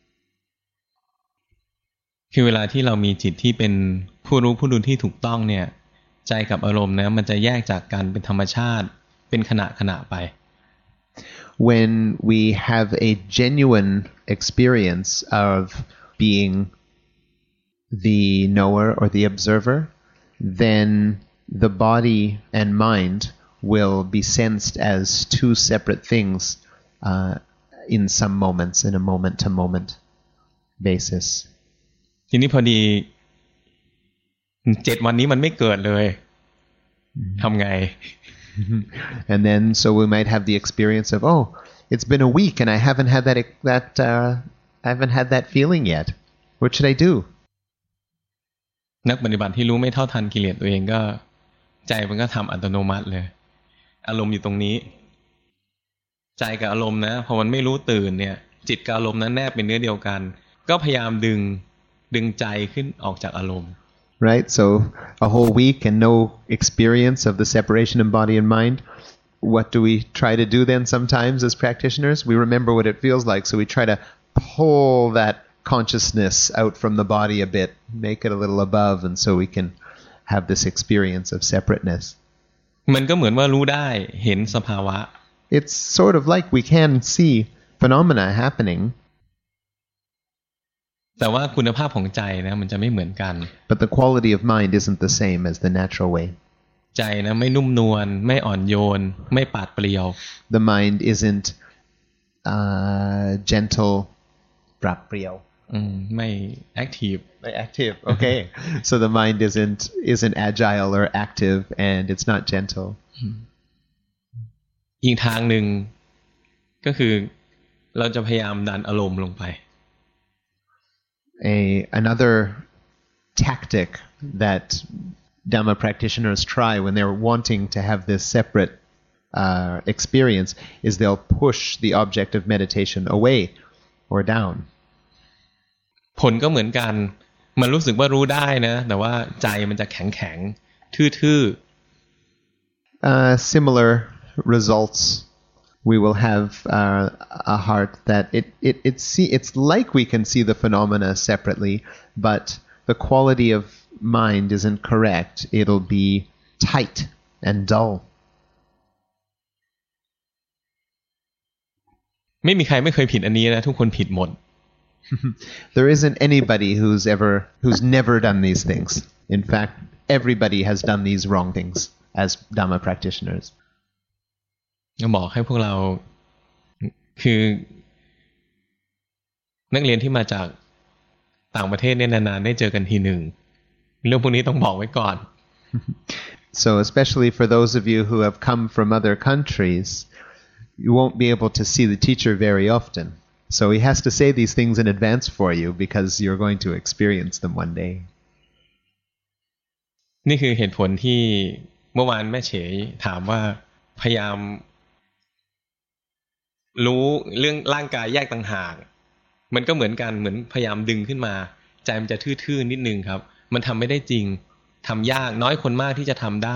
Speaker 1: คือเวลาที่เรามีจิตที่เป็นผู้รู้ผู้ดูที่ถูกต้องเนี่ยใจกับอารมณ์นะมันจะแยกจากกันเป็นธรรมชาติเป็นขณะขณะไป
Speaker 2: When we have a genuine experience of being the knower or the observer, then the body and mind will be sensed as two separate things uh, in some moments, in a moment-to-moment basis.
Speaker 1: ทีนี้พอดีเจ็ดวันนี้มันไม่เกิดเลยทำไง
Speaker 2: And then so we might have the experience of, oh, it's been a week and I haven't had that that uh, I haven't had that feeling yet. What should I do?
Speaker 1: นักปฏิบัติที่รู้ไม่เท่าทันกิเลสตัวเองก็ใจมันก็ทำอัตโนมัติเลยอารมณ์อยู่ตรงนี้ใจกับอารมณ์นะพอมันไม่รู้ตื่นเนี่ยจิตกับอารมณ์นั้นแนบเป็นเนื้อเดียวกันก็พยายามดึงดึงใจขึ้นออกจากอารมณ์
Speaker 2: Right? So a whole week and no experience of the separation of body and mind. What do we try to do then sometimes as practitioners? We remember what it feels like, so we try to pull that consciousness out from the body a bit, make it a little above, and so we can have this experience of separateness.
Speaker 1: มันก็เหมือนว่ารู้ได้เห็นสภาวะ
Speaker 2: It's sort of like we can see phenomena happening,
Speaker 1: แต่ว่าคุณภาพของใจนะมันจะไม่เหมือนกัน
Speaker 2: but the quality of mind isn't the same as the natural way.
Speaker 1: ใจนะไม่นุ่มนวลไม่อ่อนโยนไม่ปราดเปรียว
Speaker 2: The mind isn't uh, gentle, prapriyo.
Speaker 1: อืมไม่แอคทีฟ
Speaker 2: Active, okay. So the mind isn't isn't agile or active, and it's not gentle.
Speaker 1: อีกทางหนึ่งก็คือเราจะพยายามดันอารมณ์ลงไป
Speaker 2: A another tactic that Dhamma practitioners try when they're wanting to have this separate uh, experience is they'll push the object of meditation away or down.
Speaker 1: ผลก็เหมือนกันมันรู้สึกว่ารู้ได้นะแต่ว่าใจมันจะแข็งแข็งทื่อ
Speaker 2: Uh, similar results. We will have uh, a heart that it it it see it's like we can see the phenomena separately, but the quality of mind isn't correct. It'll be tight and dull.
Speaker 1: ๆไม่มีใครไม่เคยผิดอันนี้นะทุกคนผิดหมด
Speaker 2: There isn't anybody who's ever who's never done these things. In fact, everybody has done these wrong things as Dhamma practitioners.
Speaker 1: บอกให้พวกเราคือนักเรียนที่มาจากต่างประเทศเนี่ยนานๆได้เจอกันทีหนึ่งเรื่องพวกนี้ต้องบอกไว้ก่อน
Speaker 2: So especially for those of you who have come from other countries, you won't be able to see the teacher very often. So he has to say these things in advance for you because you're going to experience them one day.
Speaker 1: นี่คือเหตุผลที่เมื่อวานแม่เฉยถามว่าพยายามรู้เรื่องร่างกายแยกต่างหากมันก็เหมือนกันเหมือนพยายามดึงขึ้นมาใจมันจะทื่อๆนิดนึงครับมันทำไม่ได้จริงทำยากน้อยคนมากที่จะทำได้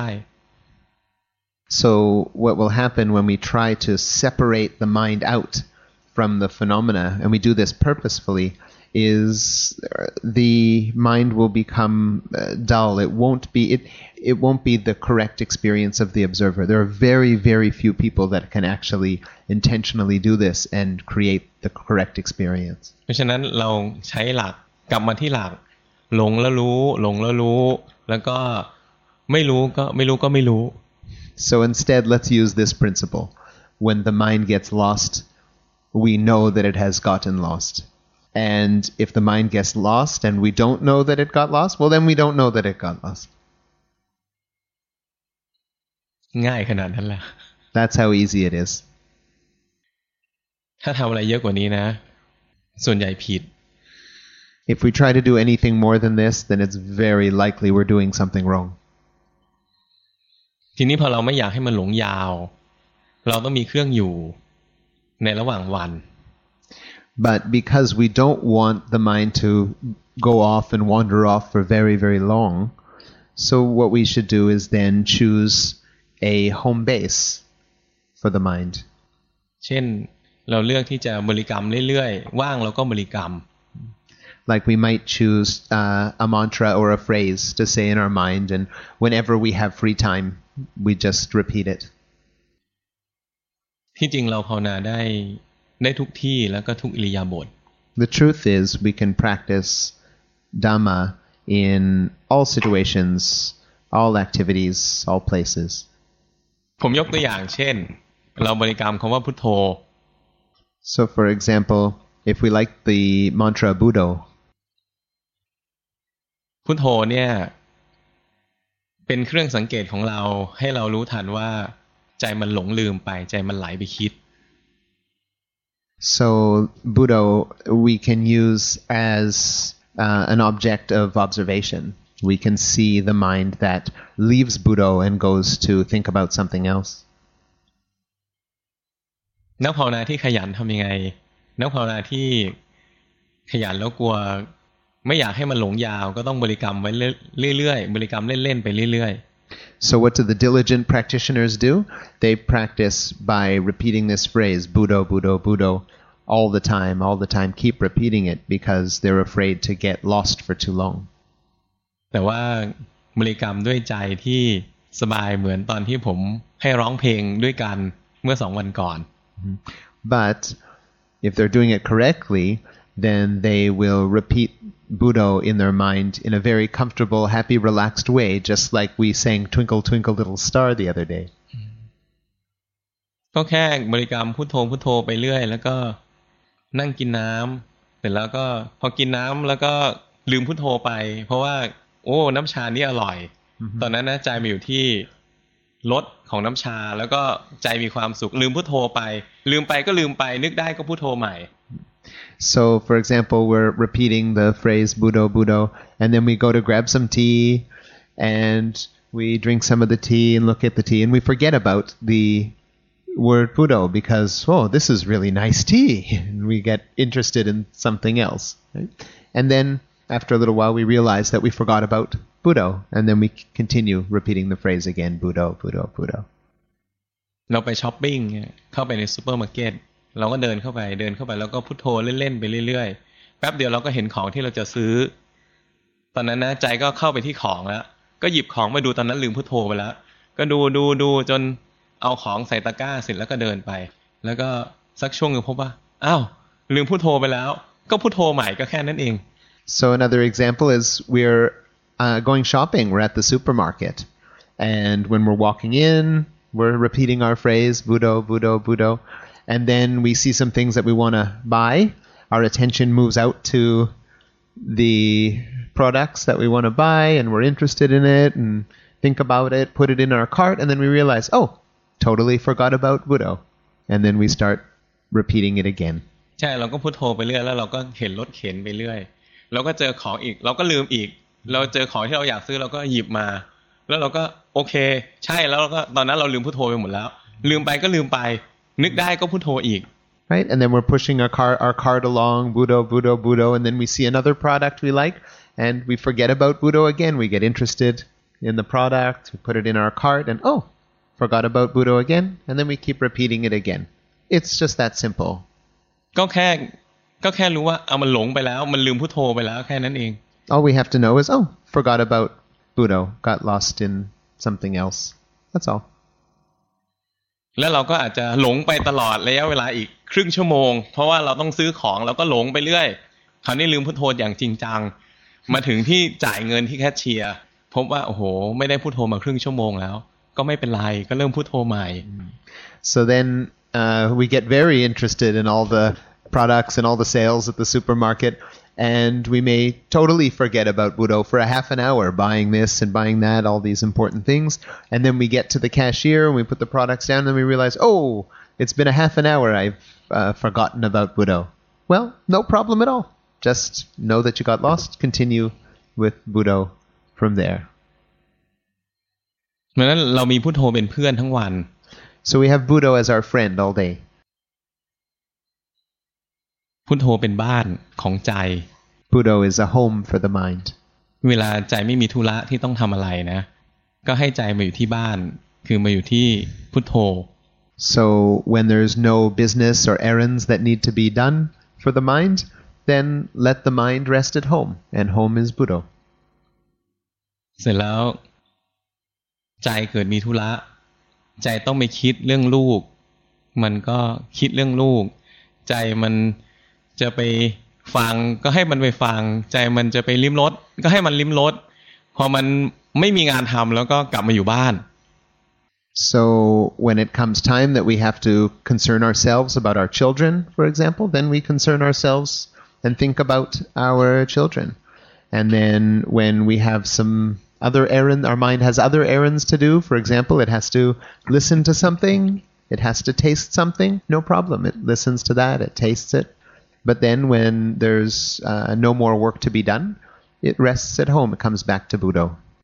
Speaker 2: So what will happen when we try to separate the mind out from the phenomena, and we do this purposefully, is the mind will become uh, dull. It won't be it it won't be the correct experience of the observer. There are very very few people that can actually intentionally do this and create the correct experience.
Speaker 1: เพราะฉะนั้นเราใช้หลักกลับมาที่หลักหลงแล้วรู้หลงแล้วรู้แล้วก็ไม่รู้ก็ไม่รู้ก็ไม่รู้
Speaker 2: So instead, let's use this principle. When the mind gets lost, we know that it has gotten lost. And if the mind gets lost and we don't know that it got lost, well, then we don't know that it got lost.
Speaker 1: ง่ายขนาดนั้นแหละ
Speaker 2: That's how easy it is.
Speaker 1: ถ้าทำอะไรเยอะกว่านี้นะส่วนใหญ่ผิด
Speaker 2: If we try to do anything more than this, then it's very likely we're doing something wrong.
Speaker 1: ทีนี้พอเราไม่อยากให้มันหลงยาวเราต้องมีเครื่องอยู่ในระหว่างวัน
Speaker 2: But because we don't want the mind to go off and wander off for very, very long, so what we should do is then choose a home base for the mind.
Speaker 1: เช่นเราเลือกที่จะบริกรรมเรื่อยๆว่างเราก็บริกรรม
Speaker 2: Like we might choose uh, a mantra or a phrase to say in our mind, and whenever we have free time, we just repeat it.
Speaker 1: ที่จริงเราภาวนาได้ได้ทุกที่แล้วก็ทุกอิริยาบถ
Speaker 2: The truth is we can practice Dhamma in all situations, all activities, all places.
Speaker 1: ผมยกตัวอย่างเช่นเราบริกรรมคำว่าพุทโธ
Speaker 2: So for example, if we like the mantra Buddho,
Speaker 1: พุทโธเนี่ยเป็นเครื่องสังเกตของเราให้เรารู้ทันว่าใจมันหลงลืมไปใจมันไหลไปคิด
Speaker 2: So Buddho we can use as uh, an object of observation. We can see the mind that leaves Buddho and goes to think about something else.
Speaker 1: นักภาวนาที่ขยันทำยังไงนักภาวนาที่ขยันแล้วกลัวไม่อยากให้มันหลงยาวก็ต้องบริกรรมไว้เรื่อยๆบริกรรมเล่นๆไปเรื่อยๆ
Speaker 2: So what do the diligent practitioners do? They practice by repeating this phrase, Buddho, Buddho, Buddho, all the time, all the time. Keep repeating it because they're afraid to get lost for too long.
Speaker 1: แต่ว่าบริกรรมด้วยใจที่สบายเหมือนตอนที่ผมให้ร้องเพลงด้วยกันเมื่อสองวันก่อน
Speaker 2: But if they're doing it correctly, then they will repeat Buddho in their mind in a very comfortable, happy, relaxed way, just like we sang Twinkle, Twinkle, Little Star the other day.
Speaker 1: ก็แค่บริกรรมพุทโธพุทโธไปเรื่อยแล้วก็นั่งกินน้ำเสร็จแล้วก็พอกินน้ำแล้วก็ลืมพุทโธไปเพราะว่าโอ้น้ำชานี่อร่อย ตอนนั้นนะใจมาอยู่ที่รสของน้ำชาแล้วก็ใจมีความสุขลืมพุทโธไปลืมไปก็ลืมไปนึกได้ก็พุทโธใหม่
Speaker 2: So for example, we're repeating the phrase Buddho, Buddho, and then we go to grab some tea and we drink some of the tea and look at the tea and we forget about the word Buddho because, oh, this is really nice tea. And we get interested in something else. Right? And then after a little while, we realize that we forgot about Buddho. And then we continue repeating the phrase again, Buddho, Buddho, Buddho.
Speaker 1: เราไปช้อปปิ้งเข้าไปในซูเปอร์มาร์เก็ตเราก็เดินเข้าไปเดินเข้าไปแล้วก็พุทโธเล่นๆไปเรื่อยๆแป๊บเดียวเราก็เห็นของที่เราจะซื้อตอนนั้นนะใจก็เข้าไปที่ของแล้วก็หยิบของมาดูตอนนั้นลืมพุทโธไปแล้วก็ดูดูดูจนเอาของใส่ตะกร้าเสร็จแล้วก็เดินไปแล้วก็สักช่วงนึงพบว่าอ้าวลืมพุทโธไปแล้วก็พุทโธใหม่ก็แค่นั้นเอง
Speaker 2: So another example is we're uh, going shopping. We're at the supermarket. And when we're walking in, we're repeating our phrase, Buddho, Buddho, Buddho. And then we see some things that we want to buy. Our attention moves out to the products that we want to buy and we're interested in it. And think about it, put it in our cart, and then we realize, oh, totally forgot about Buddha. And then we start repeating it again.
Speaker 1: ใช่เราก็พุทโธไปเรื่อยแล้วเราก็เห็นรถเข็นไปเรื่อยเราก็เจอของอีกเราก็ลืมอีกเราเจอของที่เราอยากซื้อเราก็หยิบมาแล้วเราก็โอเคใช่แล้วเราก็ตอนนั้นเราลืมพุทโธไปหมดแล้วลืมไปก็ลืมไปนึกได้ก็พุทโธอีก
Speaker 2: Right? And then we're pushing our cart, our cart along, Buddha, Buddha, Buddha, and then we see another product we like, and we forget about Buddha again. We get interested in the product, we put it in our cart, and oh, forgot about Buddha again, and then we keep repeating it again. It's just that simple.
Speaker 1: ก็แค่ก็แค่รู้ว่าเอามันหลงไปแล้วมันลืมพุทโธไปแล้วแค่นั้นเอง
Speaker 2: All we have to know is, oh, forgot about Buddha, got lost in something else. That's all.
Speaker 1: แล้วเราก็อาจจะหลงไปตลอดระยะเวลาอีกครึ่งชั่วโมงเพราะว่าเราต้องซื้อของเราก็หลงไปเรื่อยคราวนี้ลืมพุทโธอย่างจริงจังมาถึงที่จ่ายเงินที่แคชเชียร์พบว่าโอ้โหไม่ได้พุทโธมาครึ่งชั่วโมงแล้วก็ไม่เป็นไรก็เริ่มพุทโธใหม่
Speaker 2: So then uh, we get very interested in all the products and all the sales at the supermarket, and we may totally forget about Buddha for a half an hour, buying this and buying that, all these important things. And then we get to the cashier and we put the products down and we realize, oh, it's been a half an hour, I've uh, forgotten about Buddha. Well, no problem at all. Just know that you got lost, continue with Buddha from there.
Speaker 1: เพราะฉะนั้นเรามีพุทโธเป็นเพื่อนทั้งวัน
Speaker 2: So we have Buddha as our friend all day.
Speaker 1: พุทโธเป็นบ้านของใจ
Speaker 2: Buddha is a home for the mind.
Speaker 1: เวลาใจไม่มีธุระที่ต้องทำอะไรนะก็ให้ใจมาอยู่ที่บ้านคือมาอยู่ที่พุทโธ
Speaker 2: So when there's no business or errands that need to be done for the mind, then let the mind rest at home, and home is Buddha.
Speaker 1: เสร็จแล้วใจเกิดมีธุระใจต้องไปคิดเรื่องลูกมันก็คิดเรื่องลูกใจมันจะไปฟังก็ให้มันไปฟังใจมันจะไปลิ้มรสก็ให้มันลิ้มรสพอมันไม่มีงานทำแล้วก็กลับมาอยู่บ้าน
Speaker 2: So when it comes time that we have to concern ourselves about our children, for example, then we concern ourselves and think about our children. And then when we have some other errand, our mind has other errands to do. For example, it has to listen to something, it has to taste something, no problem. It listens to that, it tastes it. But then when there's uh, no more work to be done, it rests at home, it comes back to Buddha.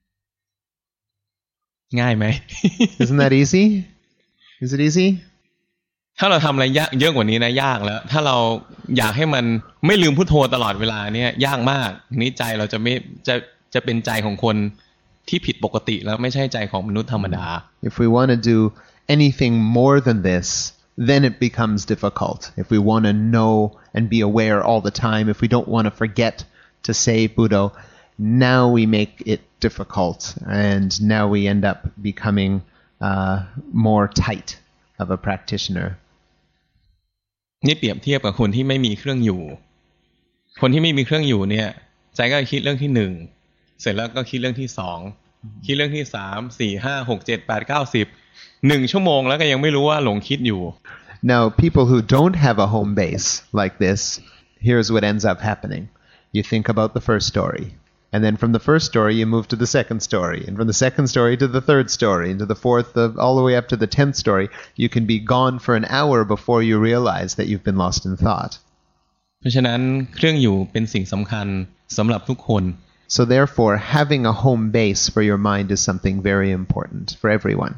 Speaker 1: ง่ายไหม
Speaker 2: Isn't that easy? Is it easy?
Speaker 1: ถ้าเราทำอะไรยากเยอะกว่านี้นะยากแล้วถ้าเราอยากให้มันไม่ลืมพุทโธตลอดเวลาเนี่ยยากมากนี้ใจเราจะไม่จะจะเป็นใจของคนที่ผิดปกติแล้วไม่ใช่ใจของมนุษย์ธรรมดา
Speaker 2: If we want to do anything more than this, then it becomes difficult. If we want to know and be aware all the time, if we don't want to forget to say Buddha, now we make it difficult, and now we end up becoming uh, more tight of a practitioner.
Speaker 1: นี่เปรียบเทียบกับคนที่ไม่มีเครื่องอยู่คนที่ไม่มีเครื่องอยู่เนี่ยใจก็คิดเรื่องที่หนึ่งเสร็จแล้วก็คิดเรื่องที่สองคิดเรื่องที่สามสี่ห้าหกเจ็ดแปดเก้าสิบหนึ่งชั่วโมงแล้วก็ยังไม่รู้ว่าหลงคิดอยู่
Speaker 2: Now, people who don't have a home base like this, here's what ends up happening. You think about the first story, and then from the first story you move to the second story, and from the second story to the third story, and to the fourth, uh, all the way up to the tenth story. You can be gone for an hour before you realize that you've been lost in thought.
Speaker 1: เพราะฉะนั้นเครื่องอยู่เป็นสิ่งสำคัญสำหรับทุกคน
Speaker 2: So therefore, having a home base for your mind is something very important for everyone.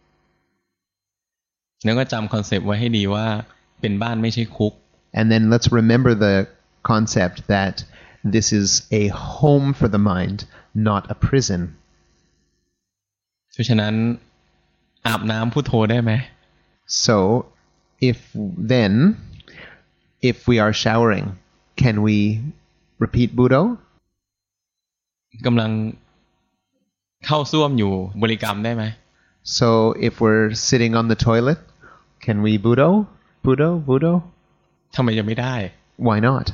Speaker 1: แล้วก็จำคอนเซปต์ไว้ให้ดีว่าเป็นบ้านไม่ใช่คุก
Speaker 2: And then let's remember the concept that this is a home for the mind, not a prison.
Speaker 1: เพราะฉะนั้นอาบน้ำพุทโธได้ไหม
Speaker 2: So if then, if we are showering, can we repeat Buddha?
Speaker 1: กำลังเข้าส้วมอยู่บริกรรมได้ไหม
Speaker 2: So if we're sitting on the toilet, can we Buddha? Buddha? Buddha?
Speaker 1: ทำไมจะไม่ได้
Speaker 2: Why not?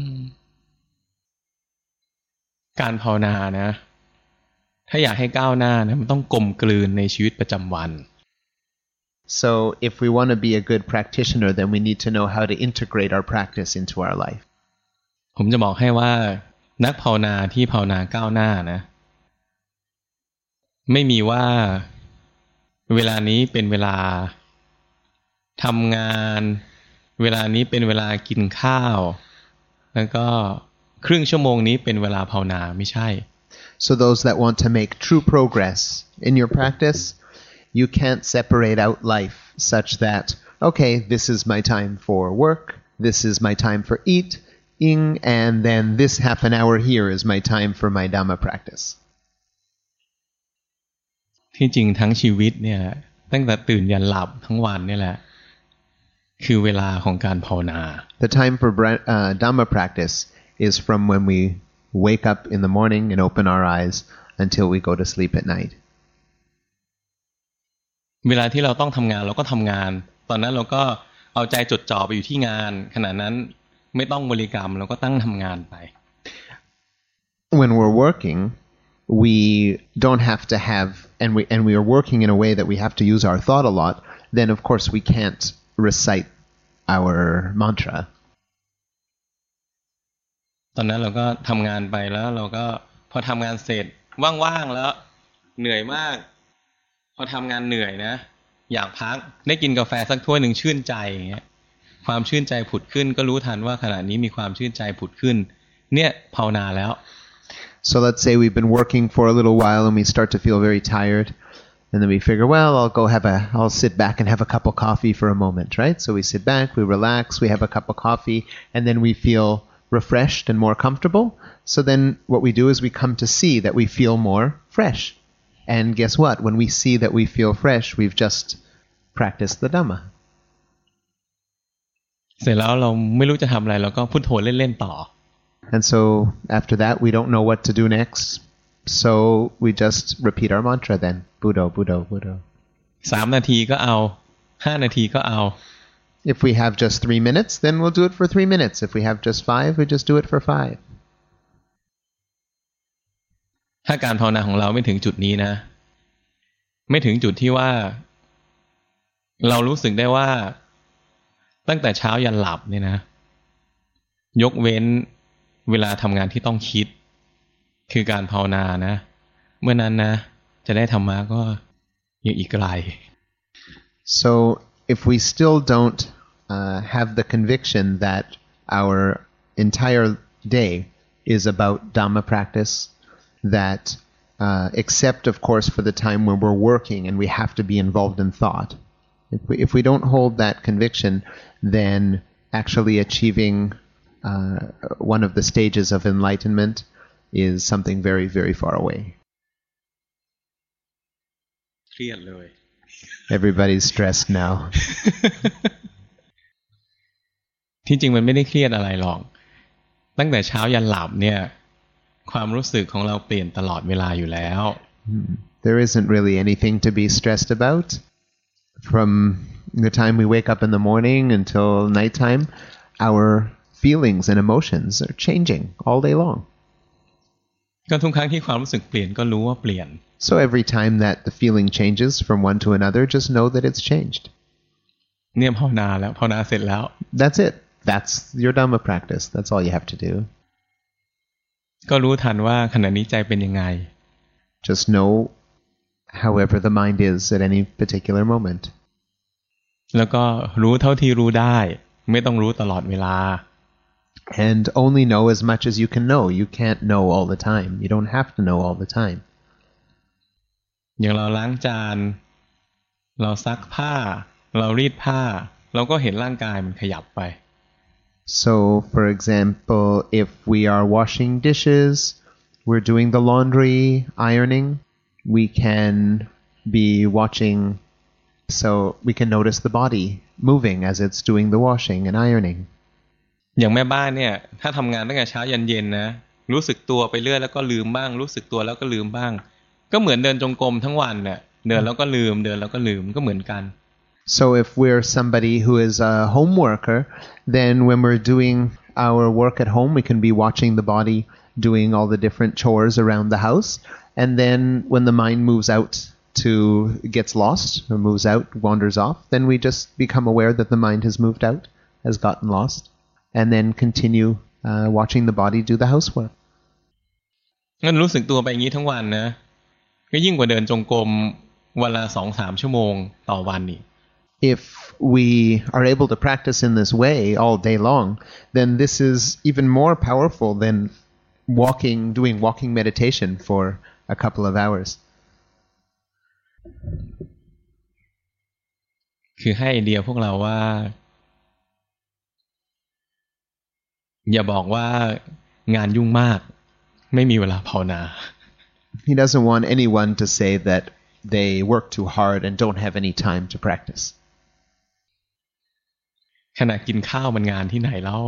Speaker 1: การภาวนานะถ้าอยากให้ก้าวหน้านะมันต้องกลมกลืนในชีวิตประจำวัน
Speaker 2: So if we want to be a good practitioner, then we need to know how to integrate our practice into our life.
Speaker 1: ผมจะบอกให้ว่านักภาวนาที่ภาวนาก้าวหน้านะไม่มีว่าเวลานี้เป็นเวลาทำงานเวลานี้เป็นเวลากินข้าวแล้วก็ครึ่งชั่วโมงนี้เป็นเวลาภาวนาไม่ใช่
Speaker 2: So those that want to make true progress in your practice, you can't separate out life such that, okay, this is my time for work, this is my time for eating, and then this half an hour here is my time for my Dhamma practice.
Speaker 1: ที่จริงทั้งชีวิตเนี่ยตั้งแต่ตื่นยันหลับทั้งวันนี่แหละคือเวลาของการภาวนา
Speaker 2: The time for uh, Dhamma practice is from when we wake up in the morning and open our eyes until we go to sleep at night.
Speaker 1: เวลาที่เราต้องทำงานเราก็ทำงานตอนนั้นเราก็เอาใจจดจ่อไปอยู่ที่งานขณะนั้นไม่ต้องบริกรรมเราก็ตั้งทำงานไป
Speaker 2: When we're working, we don't have to have, and we and we are working in a way that we have to use our thought a lot, then of course we can't recite our mantra.
Speaker 1: ตอนนั้นเราก็ทำงานไปแล้วเราก็พอทำงานเสร็จว่างๆแล้วเหนื่อยมากพอทำงานเหนื่อยนะอยากพักได้กินกาแฟสักถ้วยหนึ่งชื่นใจอย่างเงี้ยความชื่นใจผุดขึ้นก็รู้ทันว่าขณะนี้มีความชื่นใจผุดขึ้นเนี่ยภาวนาแล้ว
Speaker 2: So let's say we've been working for a little while and we start to feel very tired, and then we figure, well, I'll go have a, I'll sit back and have a cup of coffee for a moment, right? So we sit back, we relax, we have a cup of coffee, and then we feel refreshed and more comfortable. So then what we do is we come to see that we feel more fresh. And guess what? When we see that we feel fresh, we've just practiced the Dhamma.
Speaker 1: เสร็จแล้วเราไม่รู้จะทำอะไรเราก็พุทโธเล่นๆต่อ
Speaker 2: And so after that, we don't know what to do next. So we just repeat our mantra then. Buddho, Buddho, Buddho.
Speaker 1: สามนาทีก็เอาห้านาทีก็เอา
Speaker 2: If we have just three minutes, then we'll do it for three minutes. If we have just five, we just do it for five.
Speaker 1: ถ้าการภาวนาของเราไม่ถึงจุดนี้นะไม่ถึงจุดที่ว่าเรารู้สึกได้ว่าตั้งแต่เช้ายันหลับเนี่ยนะยกเว้นเวลาทำงานที่ต้องคิดคือการภาวนานะเมื่อนั้นนะจะได้ธรรมะก็ยังอีกไกล
Speaker 2: So if we still don't uh, have the conviction that our entire day is about Dhamma practice, that uh, except of course for the time when we're working and we have to be involved in thought, if we, if we don't hold that conviction, then actually achieving uh, one of the stages of enlightenment is something very, very far away.
Speaker 1: เครียดเลย
Speaker 2: Everybody's stressed now.
Speaker 1: ที่จริงมันไม่ได้เครียดอะไรหรอกตั้งแต่เช้ายันหลับเนี่ยความรู้สึกของเราเปลี่ยนตลอดเวลาอยู่แล้ว
Speaker 2: There isn't really anything to be stressed about. From the time we wake up in the morning until nighttime, our feelings and emotions are changing all day long.
Speaker 1: ก็ทุกครั้งที่ความรู้สึกเปลี่ยนก็รู้ว่าเปลี่ยน
Speaker 2: So every time that the feeling changes from one to another, just know that it's changed.
Speaker 1: เนี่ยภาวนาแล้วภาวนาเสร็จแล้ว
Speaker 2: That's it. That's your Dhamma practice. That's all you have to do.
Speaker 1: ก็รู้ทันว่าขณะนี้ใจเป็นยังไง
Speaker 2: Just know however the mind is at any particular moment.
Speaker 1: แล้วก็รู้เท่าที่รู้ได้ไม่ต้องรู้ตลอดเวลา
Speaker 2: And only know as much as you can know. You can't know all the time. You don't have to know all the time.
Speaker 1: อย่างเราล้างจานเราซักผ้าเรารีดผ้าเราก็เห็นร่างกายมันขยับไป
Speaker 2: So, for example, if we are washing dishes, we're doing the laundry, ironing, we can be watching, so we can notice the body moving as it's doing the washing and ironing.
Speaker 1: อย่างแม่บ้านเนี่ยถ้าทำงานตั้งแต่เช้ายันเย็นนะรู้สึกตัวไปเรื่อยแล้วก็ลืมบ้างรู้สึกตัวแล้วก็ลืมบ้างก็เหมือนเดินจงกรมทั้งวันเนี่ยเดินแล้วก็ลืมเดินแล้วก็ลืมก็เหมือนกัน
Speaker 2: So if we're somebody who is a home worker, then when we're doing our work at home, we can be watching the body doing all the different chores around the house. And then when the mind moves out to, gets lost or moves out, wanders off, then we just become aware that the mind has moved out, has gotten lost, and then continue uh, watching the body do the housework.
Speaker 1: งั้นรู้สึกตัวไปอย่างนี้ทั้งวันนะก็ยิ่งกว่าเดินจงกรมวันละ สองถึงสาม ชั่วโมงต่อวันอีก
Speaker 2: If we are able to practice in this way all day long, then this is even more powerful than walking, doing walking meditation for a couple of hours.
Speaker 1: คือให้ไอเดียพวกเราว่าอย่าบอกว่างานยุ่งมากไม่มีเวลาภาวนา
Speaker 2: He doesn't want anyone to say that they work too hard and don't have any time to practice.
Speaker 1: ขณะกินข้าวมันงานที่ไหนเล่า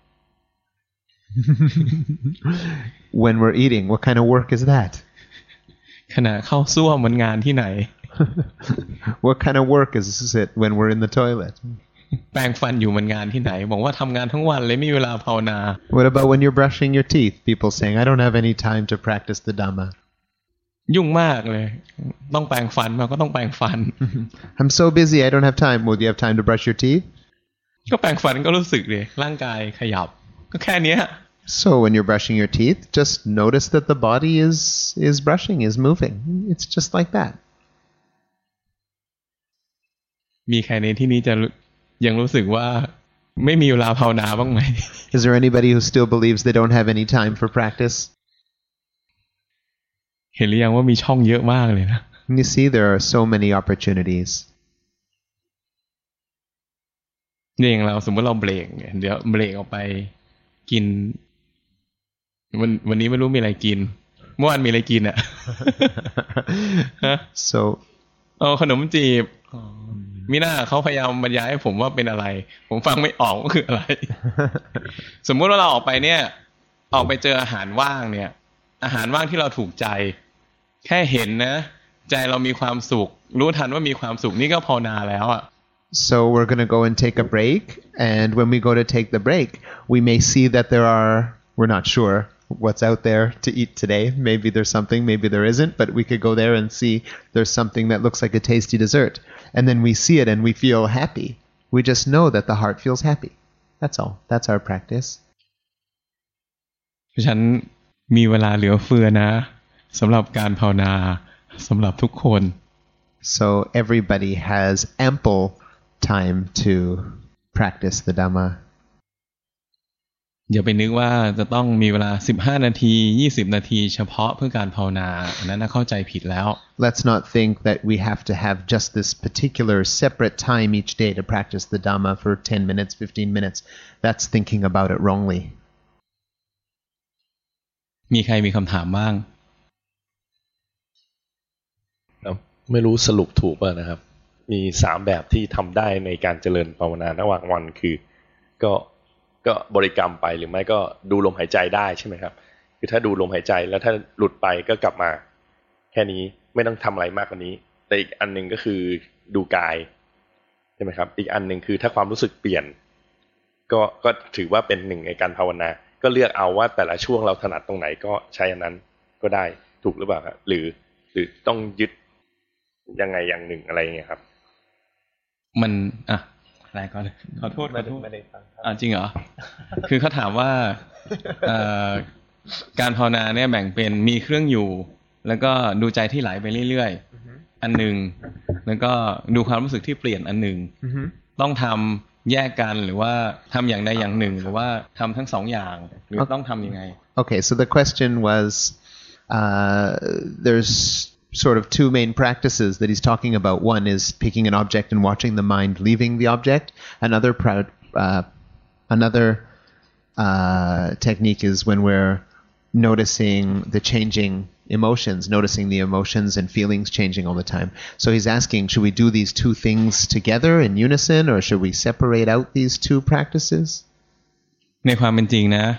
Speaker 2: When we're eating, what kind of work is that?
Speaker 1: ขณะเข้าส้วมมันงานที่ไหน
Speaker 2: What kind of work is it when we're in the toilet?
Speaker 1: แปรงฟันอยู่มันงานที่ไหนบอกว่าทำงานทั้งวันเลยไม่มีเวลาภาวนา
Speaker 2: What about when you're brushing your teeth? People saying, I don't have any time to practice the Dhamma.
Speaker 1: ยุ่งมากเลยต้องแปรงฟันมาก็ต้องแปรงฟัน
Speaker 2: I'm so busy, I don't have time. Well, do you have time to brush your teeth?
Speaker 1: ก็แปรงฟันก็รู้สึกเลยร่างกายขยับก็แค่เนี้ย
Speaker 2: So when you're brushing your teeth, just notice that the body is is brushing, is moving. It's just like that.
Speaker 1: มีใครในที่นี้จะยังรู้สึกว่าไม่มีเวลาภาวนาบ้างไหม
Speaker 2: Is there anybody who still believes they don't have any time for practice?
Speaker 1: เห็นหรือยังว่ามีช่องเยอะมากเลยนะ
Speaker 2: You see, there are so many opportunities.
Speaker 1: นี่อย่างเราสมมติเราเบรกเดี๋ยวเบรกออกไปกินวันวันนี้ไม่รู้มีอะไรกินเมื่อวานมีอะไรกินอ่ะ
Speaker 2: So
Speaker 1: เอาขนมจีบมีหน้าเขาพยายามบรรยายให้ผมว่าเป็นอะไรผมฟังไม่ออกว่าคืออะไร สมมุติว่าเราออกไปเนี่ยออกไปเจออาหารว่างเนี่ยอาหารว่างที่เราถูกใจแค่เห็นนะใจเรามีความสุขรู้ทันว่ามีความสุขนี่ก็ภาวนาแล้วอ่ะ
Speaker 2: So we're going to go and take a break, and when we go to take the break, we may see that there are, we're not sure what's out there to eat today. Maybe there's something, maybe there isn't, but we could go there and see there's something that looks like a tasty dessert. And then we see it and we feel happy. We just know that the heart feels happy. That's all. That's our practice.
Speaker 1: ฉันมีเวลาเหลือเฟือนะสำหรับการภาวนาสำหรับทุกคน
Speaker 2: So everybody has ample time to practice the Dhamma.
Speaker 1: อย่าไปนึกว่าจะต้องมีเวลาสิบห้านาทียี่สิบนาทีเฉพาะเพื่อการภาวนาอันนั้นเข้าใจผิดแล้ว
Speaker 2: Let's not think that we have to have just this particular separate time each day to practice the Dhamma for ten minutes, fifteen minutes. That's thinking about it wrongly.
Speaker 1: มีใครมีคำถามบ้าง
Speaker 4: ไม่รู้สรุปถูกป่ะนะครับมีสามแบบที่ทำได้ในการเจริญภาวนาระหว่างวันคือก็ก็บริกรรมไปหรือไม่ก็ดูลมหายใจได้ใช่ไหมครับคือถ้าดูลมหายใจแล้วถ้าหลุดไปก็กลับมาแค่นี้ไม่ต้องทำอะไรมากกว่านี้แต่อีกอันนึงก็คือดูกายใช่ไหมครับอีกอันนึงคือถ้าความรู้สึกเปลี่ยนก็ก็ถือว่าเป็นหนึ่งในการภาวนาก็เลือกเอาว่าแต่ละช่วงเราถนัดตรงไหนก็ใช้อันนั้นก็ได้ถูกหรือเปล่าครับหรือหรือต้องยึดยังไงอย่างหนึ่งอะไรอย่างเงี้ยครับ
Speaker 1: มันอ่ะอะไรก่อนขอโทษขอโทษไม่ได้ฟังครับอ่ะจริงเหรอ คือเขาถามว่าเอ่อการภาวนาเนี่ยแบ่งเป็นมีเครื่องอยู่แล้วก็ดูใจที่ไหลไปเรื่อยๆอันหนึ่งแล้วก็ดูความรู้สึกที่เปลี่ยนอันหนึ่งต้องทำแยกกันหรือว่าทำอย่างใดอย่างหนึ่งหรือว่าทำทั้งสองอย่างหรือต้องทำยังไง
Speaker 2: Okay, so the question was uh, there's sort of two main practices that he's talking about. One is picking an object and watching the mind leaving the object. Another uh, another uh, technique is when we're noticing the changing emotions, noticing the emotions and feelings changing all the time. So he's asking, should we do these two things together in unison, or should we separate out these two practices?
Speaker 1: ในความเป็นจริงนะ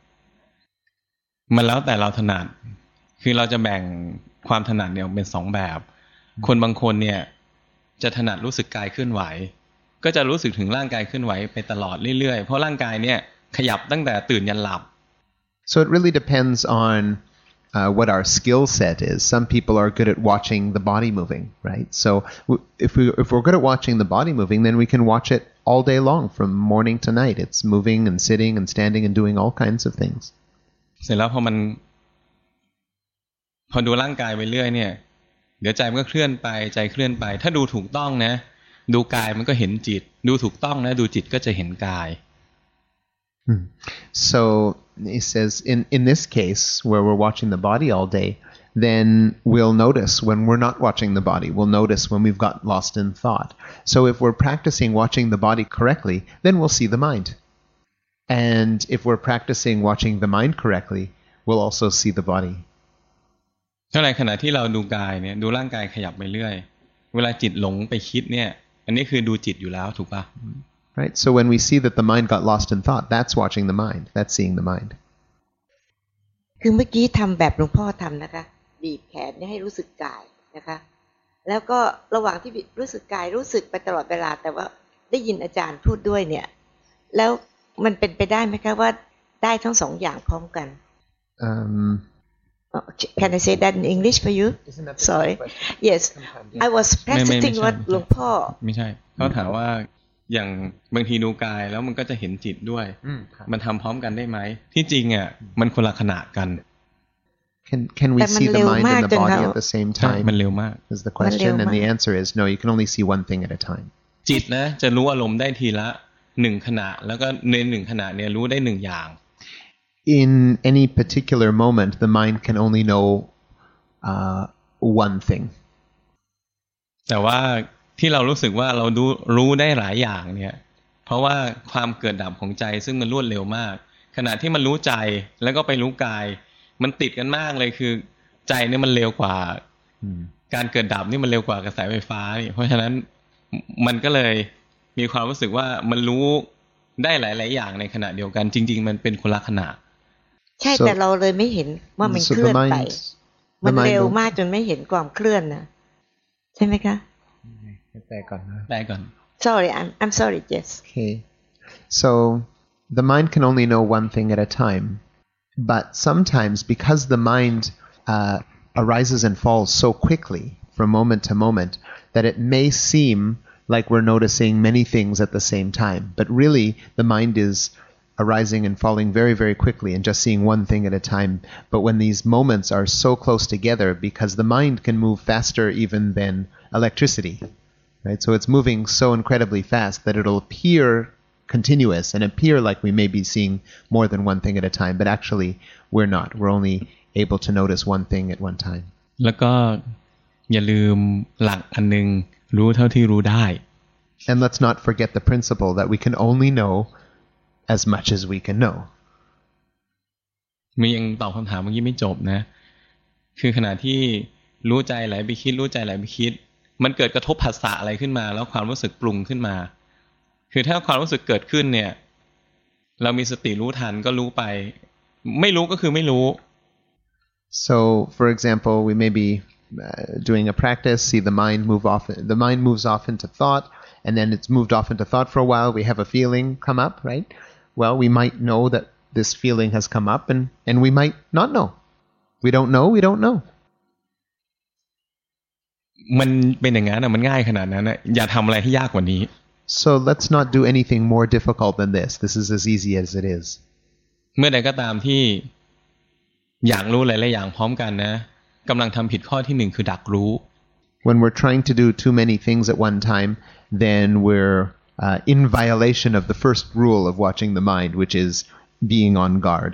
Speaker 1: มันแล้วแต่เราถนัดคือเราจะแบ่งความถนัดเนี่ยเป็นสองแบบคนบางคนเนี่ยจะถนัดรู้สึกกายเคลื่อนไหวก็จะรู้สึกถึงร่างกายเคลื่อนไหวไปตลอดเรื่อยๆเพราะร่างกายเนี่ยขยับตั้งแต่ตื่นยันหลับ
Speaker 2: So it really depends on uh, what our skill set is. Some people are good at watching the body moving, right? So if we if we're good at watching the body moving, then we can watch it all day long from morning to night. It's moving and sitting and standing and doing all kinds of things.
Speaker 1: เสร็จแล้วพอมันพอดูร่างกายไปเรื่อยเนี่ยเดี๋ยวใจมันก็เคลื่อนไปใจเคลื่อนไปถ้าดูถูกต้องนะดูกายมันก็เห็นจิตดูถูกต้องนะดูจิตก็จะเห็นกาย
Speaker 2: Hmm. So he says in in this case where we're watching the body all day, then we'll notice when we're not watching the body. We'll notice when we've got lost in thought. So if we're practicing watching the body correctly, then we'll see the mind. And if we're practicing watching the mind correctly, we'll also see the body.
Speaker 1: ถ้าในขณะที่เราดูกายเนี่ยดูร่างกายขยับไปเรื่อยเวลาจิตหลงไปคิดเนี่ยอันนี้คือดูจิตอยู่แล้วถูกป่ะ
Speaker 2: Right? So when we see that the mind got lost in thought, that's watching the mind. That's seeing the mind.
Speaker 5: คือเมื่อกี้ทำแบบหลวงพ่อทำนะคะบีบแขนให้รู้สึกกายนะคะแล้วก็ระหว่างที่รู้สึกกายรู้สึกไปตลอดเวลาแต่ว่าได้ยินอาจารย์พูดด้วยเนี่ยแล้วมันเป็นไปได้ไหมคะว่าได้ทั้งสองอย่างพร้อมกัน
Speaker 2: Um,
Speaker 5: Can I say that in English for you? Sorry. Yes. I was practicing what หลวงพ่อ
Speaker 1: ไม่ใช่เขาถามว่าอย่างบางทีดูกายแล้วมันก็จะเห็นจิตด้วยมันทำพร้อมกันได้ไหมที่จริงอ่ะมันคนละขณะกัน
Speaker 2: Can can we see the mind and the body at the same time?
Speaker 1: มันเร็วมาก
Speaker 2: Is the question, and the answer is no. You can only see one thing at a time.
Speaker 1: จิตนะจะรู้อารมณ์ได้ทีละหนึ่งขณะแล้วก็ในหนึ่งขณะเนี่ยรู้ได้หนึ่งอย่าง
Speaker 2: In any particular moment, the mind can only know uh, one thing.
Speaker 1: แต่ว่าที่เรารู้สึกว่าเรารู้รู้ได้หลายอย่างเนี่ยเพราะว่าความเกิดดับของใจซึ่งมันรวดเร็วมากขณะที่มันรู้ใจแล้วก็ไปรู้กายมันติดกันมากเลยคือใจเนี่ยมันเร็วกว่าการเกิดดับนี่มันเร็วกว่ากระแสไฟฟ้านี่เพราะฉะนั้นมันก็เลยมีความรู้สึกว่ามันรู้ได้หลายๆอย่างในขณะเดียวกันจริงๆมันเป็นคนละขณะ
Speaker 5: ใช่แต่เราเลยไม่เห็นว่ามันเคลื่อนไปมันเร็วมากจนไม่เห็นความเคลื่อนนะใช่ไหมคะ
Speaker 2: แปลก่อนนะ
Speaker 1: แปลก่อน
Speaker 5: Sorry I'm I'm sorry Jess
Speaker 2: Okay so the mind can only know one thing at a time but sometimes because the mind uh, arises and falls so quickly from moment to moment that it may seem like we're noticing many things at the same time but really the mind is arising and falling very very quickly and just seeing one thing at a time but when these moments are so close together because the mind can move faster even than electricity right so it's moving so incredibly fast that it'll appear continuous and appear like we may be seeing more than one thing at a time but actually we're not we're only able to notice one thing at one time
Speaker 1: แล้วก็อย่าลืมหลักอันนึงรู้เท่าที่รู้ได้
Speaker 2: and let's not forget the principle that we can only know as much as we can know
Speaker 1: มียังตอบคำถามเมื่อกี้ไม่จบนะคือขณะที่รู้ใจไหลไปคิดรู้ใจไหลไปคิดมันเกิดกระทบผัสสะอะไรขึ้นมาแล้วความรู้สึกปรุงขึ้นมาคือถ้าความรู้สึกเกิดขึ้นเนี่ยเรามีสติรู้ทันก็รู้ไปไม่รู้ก็คือไม่รู้
Speaker 2: so for example we may be uh, doing a practice see the mind move off the mind moves off into thought and then it's moved off into thought for a while we have a feeling come up right well we might know that this feeling has come up and and we might not know we don't know we don't know
Speaker 1: มันเป็นอย่างนั้นน่ะมันง่ายขนาดนั้นน่ะอย่าทำอะไรที่ยากกว่านี้
Speaker 2: so let's not do anything more difficult than this this is as easy as it is
Speaker 1: เมื่อใดก็ตามที่อย่างรู้หลายๆอย่างพร้อมกันนะกำลังทำผิดข้อที่หนึ่งคือดักรู้
Speaker 2: when we're trying to do too many things at one time then we're uh, in violation of the first rule of watching the mind which is being on guard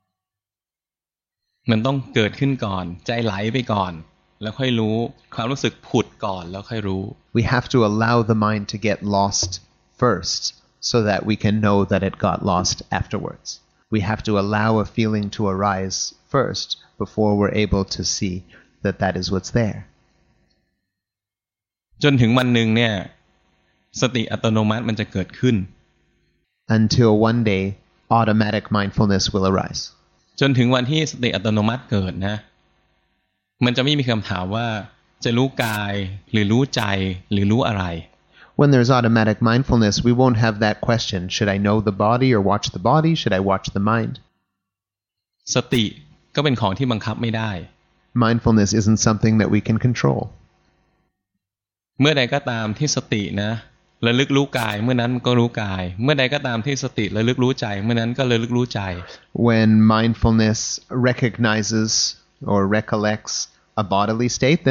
Speaker 1: มันต้องเกิดขึ้นก่อนใจไหลไปก่อนแล้วค่อยรู้ความรู้สึกผุดก่อนแล้วค่อยรู้
Speaker 2: we have to allow the mind to get lost first so that we can know that it got lost afterwards we have to allow a feeling to arise first before we're able to see that that is what's there
Speaker 1: จนถึงวันหนึ่งเนี่ยสติอัตโนมัติมันจะเกิดขึ้น
Speaker 2: until one day automatic mindfulness will arise
Speaker 1: จนถึงวันที่สติอัตโนมัติเกิดนะมันจะไม่มีคำถามว่าจะรู้กายหรือรู้ใจหรือรู้อะไร
Speaker 2: when there's automatic mindfulness we won't have that question should I know the body or watch the body should I watch the mind
Speaker 1: สติก็เป็นของที่บังคับไม่ได้
Speaker 2: mindfulness isn't something that we can control
Speaker 1: เมื่อใดก็ตามที่สตินะระลึกรู้กายเมื่อนั้นก็รู้กายเมื่อใดก็ตามที่สติระลึกรู้ใจเมื่อนั้นก็ระลึกรู้ใจ
Speaker 2: when mindfulness recognizes or recollects a bodily state then it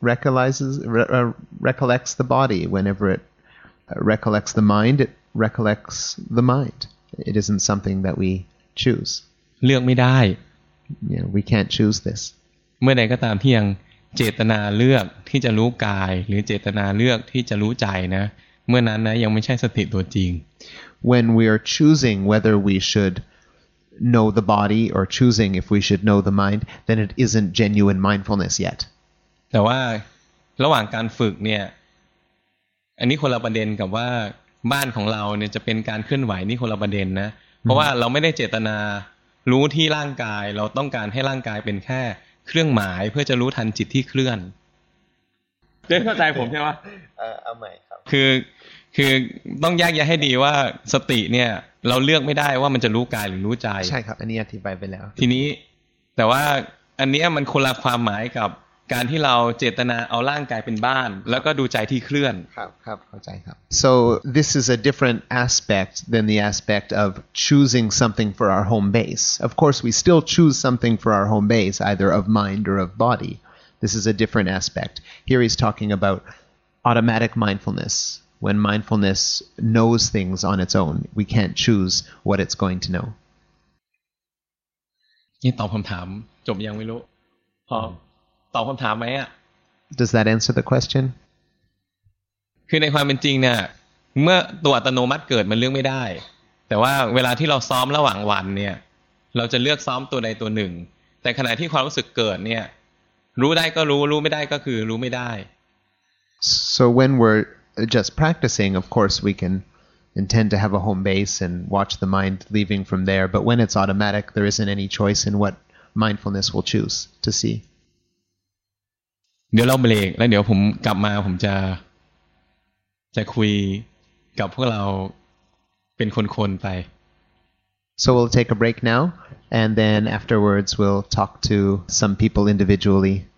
Speaker 2: recollects re- uh, recollects the body. Whenever it uh, recollects the mind, it recollects the mind. It isn't something that we choose.
Speaker 1: เลือกไม่ได้
Speaker 2: You know, we can't choose this.
Speaker 1: เมื่อใดก็ตามที่ยังเจตนาเลือกที่จะรู้กายหรือเจตนาเลือกที่จะรู้ใจนะเมื่อนั้นนะยังไม่ใช่สติตัวจริง
Speaker 2: When we are choosing whether we should know the body or choosing if we should know the mind, then it isn't genuine mindfulness yet.
Speaker 1: แต่ว่าระหว่างการฝึกเนี่ยอันนี้คนละประเด็นกับว่าบ้านของเราเนี่ยจะเป็นการเคลื่อนไหวนี่คนละประเด็นนะเพราะว่าเราไม่ได้เจตนารู้ที่ร่างกายเราต้องการให้ร่างกายเป็นแค่เครื่องหมายเพื่อจะรู้ทันจิตที่เคลื่อนเจ๊เข้าใจผมใช่ไหมเออเอาใหม่ครับคือคือต้องแยกแยะให้ดีว่าสติเนี่ยเราเลือกไม่ได้ว่ามันจะรู้กายหรือรู้ใจ
Speaker 2: ใช่ครับอันนี้อธิบายไปแล้ว
Speaker 1: ทีนี้แต่ว่าอันนี้มันคนละความหมายกับการที่เราเจตนาเอาร่างกายเป็นบ้านแล้วก็ดูใจที่เคลื่อน
Speaker 2: ครับครับเข้าใจครับ so this is a different aspect than the aspect of choosing something for our home base of course we still choose something for our home base either of mind or of body this is a different aspect here he's talking about automatic mindfulness when mindfulness knows things on its own we can't choose what it's going to know
Speaker 1: นี่ตอบคำถามจบยังไม่รู้พอตอบคำถามไหมอ่ะ
Speaker 2: Does that answer the question
Speaker 1: คือในความเป็นจริงเนี่ยเมื่อตัวอัตโนมัติเกิดมันเลือกไม่ได้แต่ว่าเวลาที่เราซ้อมระหว่างวันเนี่ยเราจะเลือกซ้อมตัวใดตัวหนึ่งแต่ขณะที่ความรู้สึกเกิดเนี่ยรู้ได้ก็รู้รู้ไม่ได้ก็คือรู้ไม่ได้
Speaker 2: So when we're just practicing of course we can intend to have a home base and watch the mind leaving from there but when it's automatic there isn't any choice in what mindfulness will choose to see
Speaker 1: เดี๋ยวเราเบรกแล้วเดี๋ยวผมกลับมาผมจะจะคุยกับพวกเราเป็นคนๆไป
Speaker 2: So we'll take a break now and then afterwards we'll talk to some people individually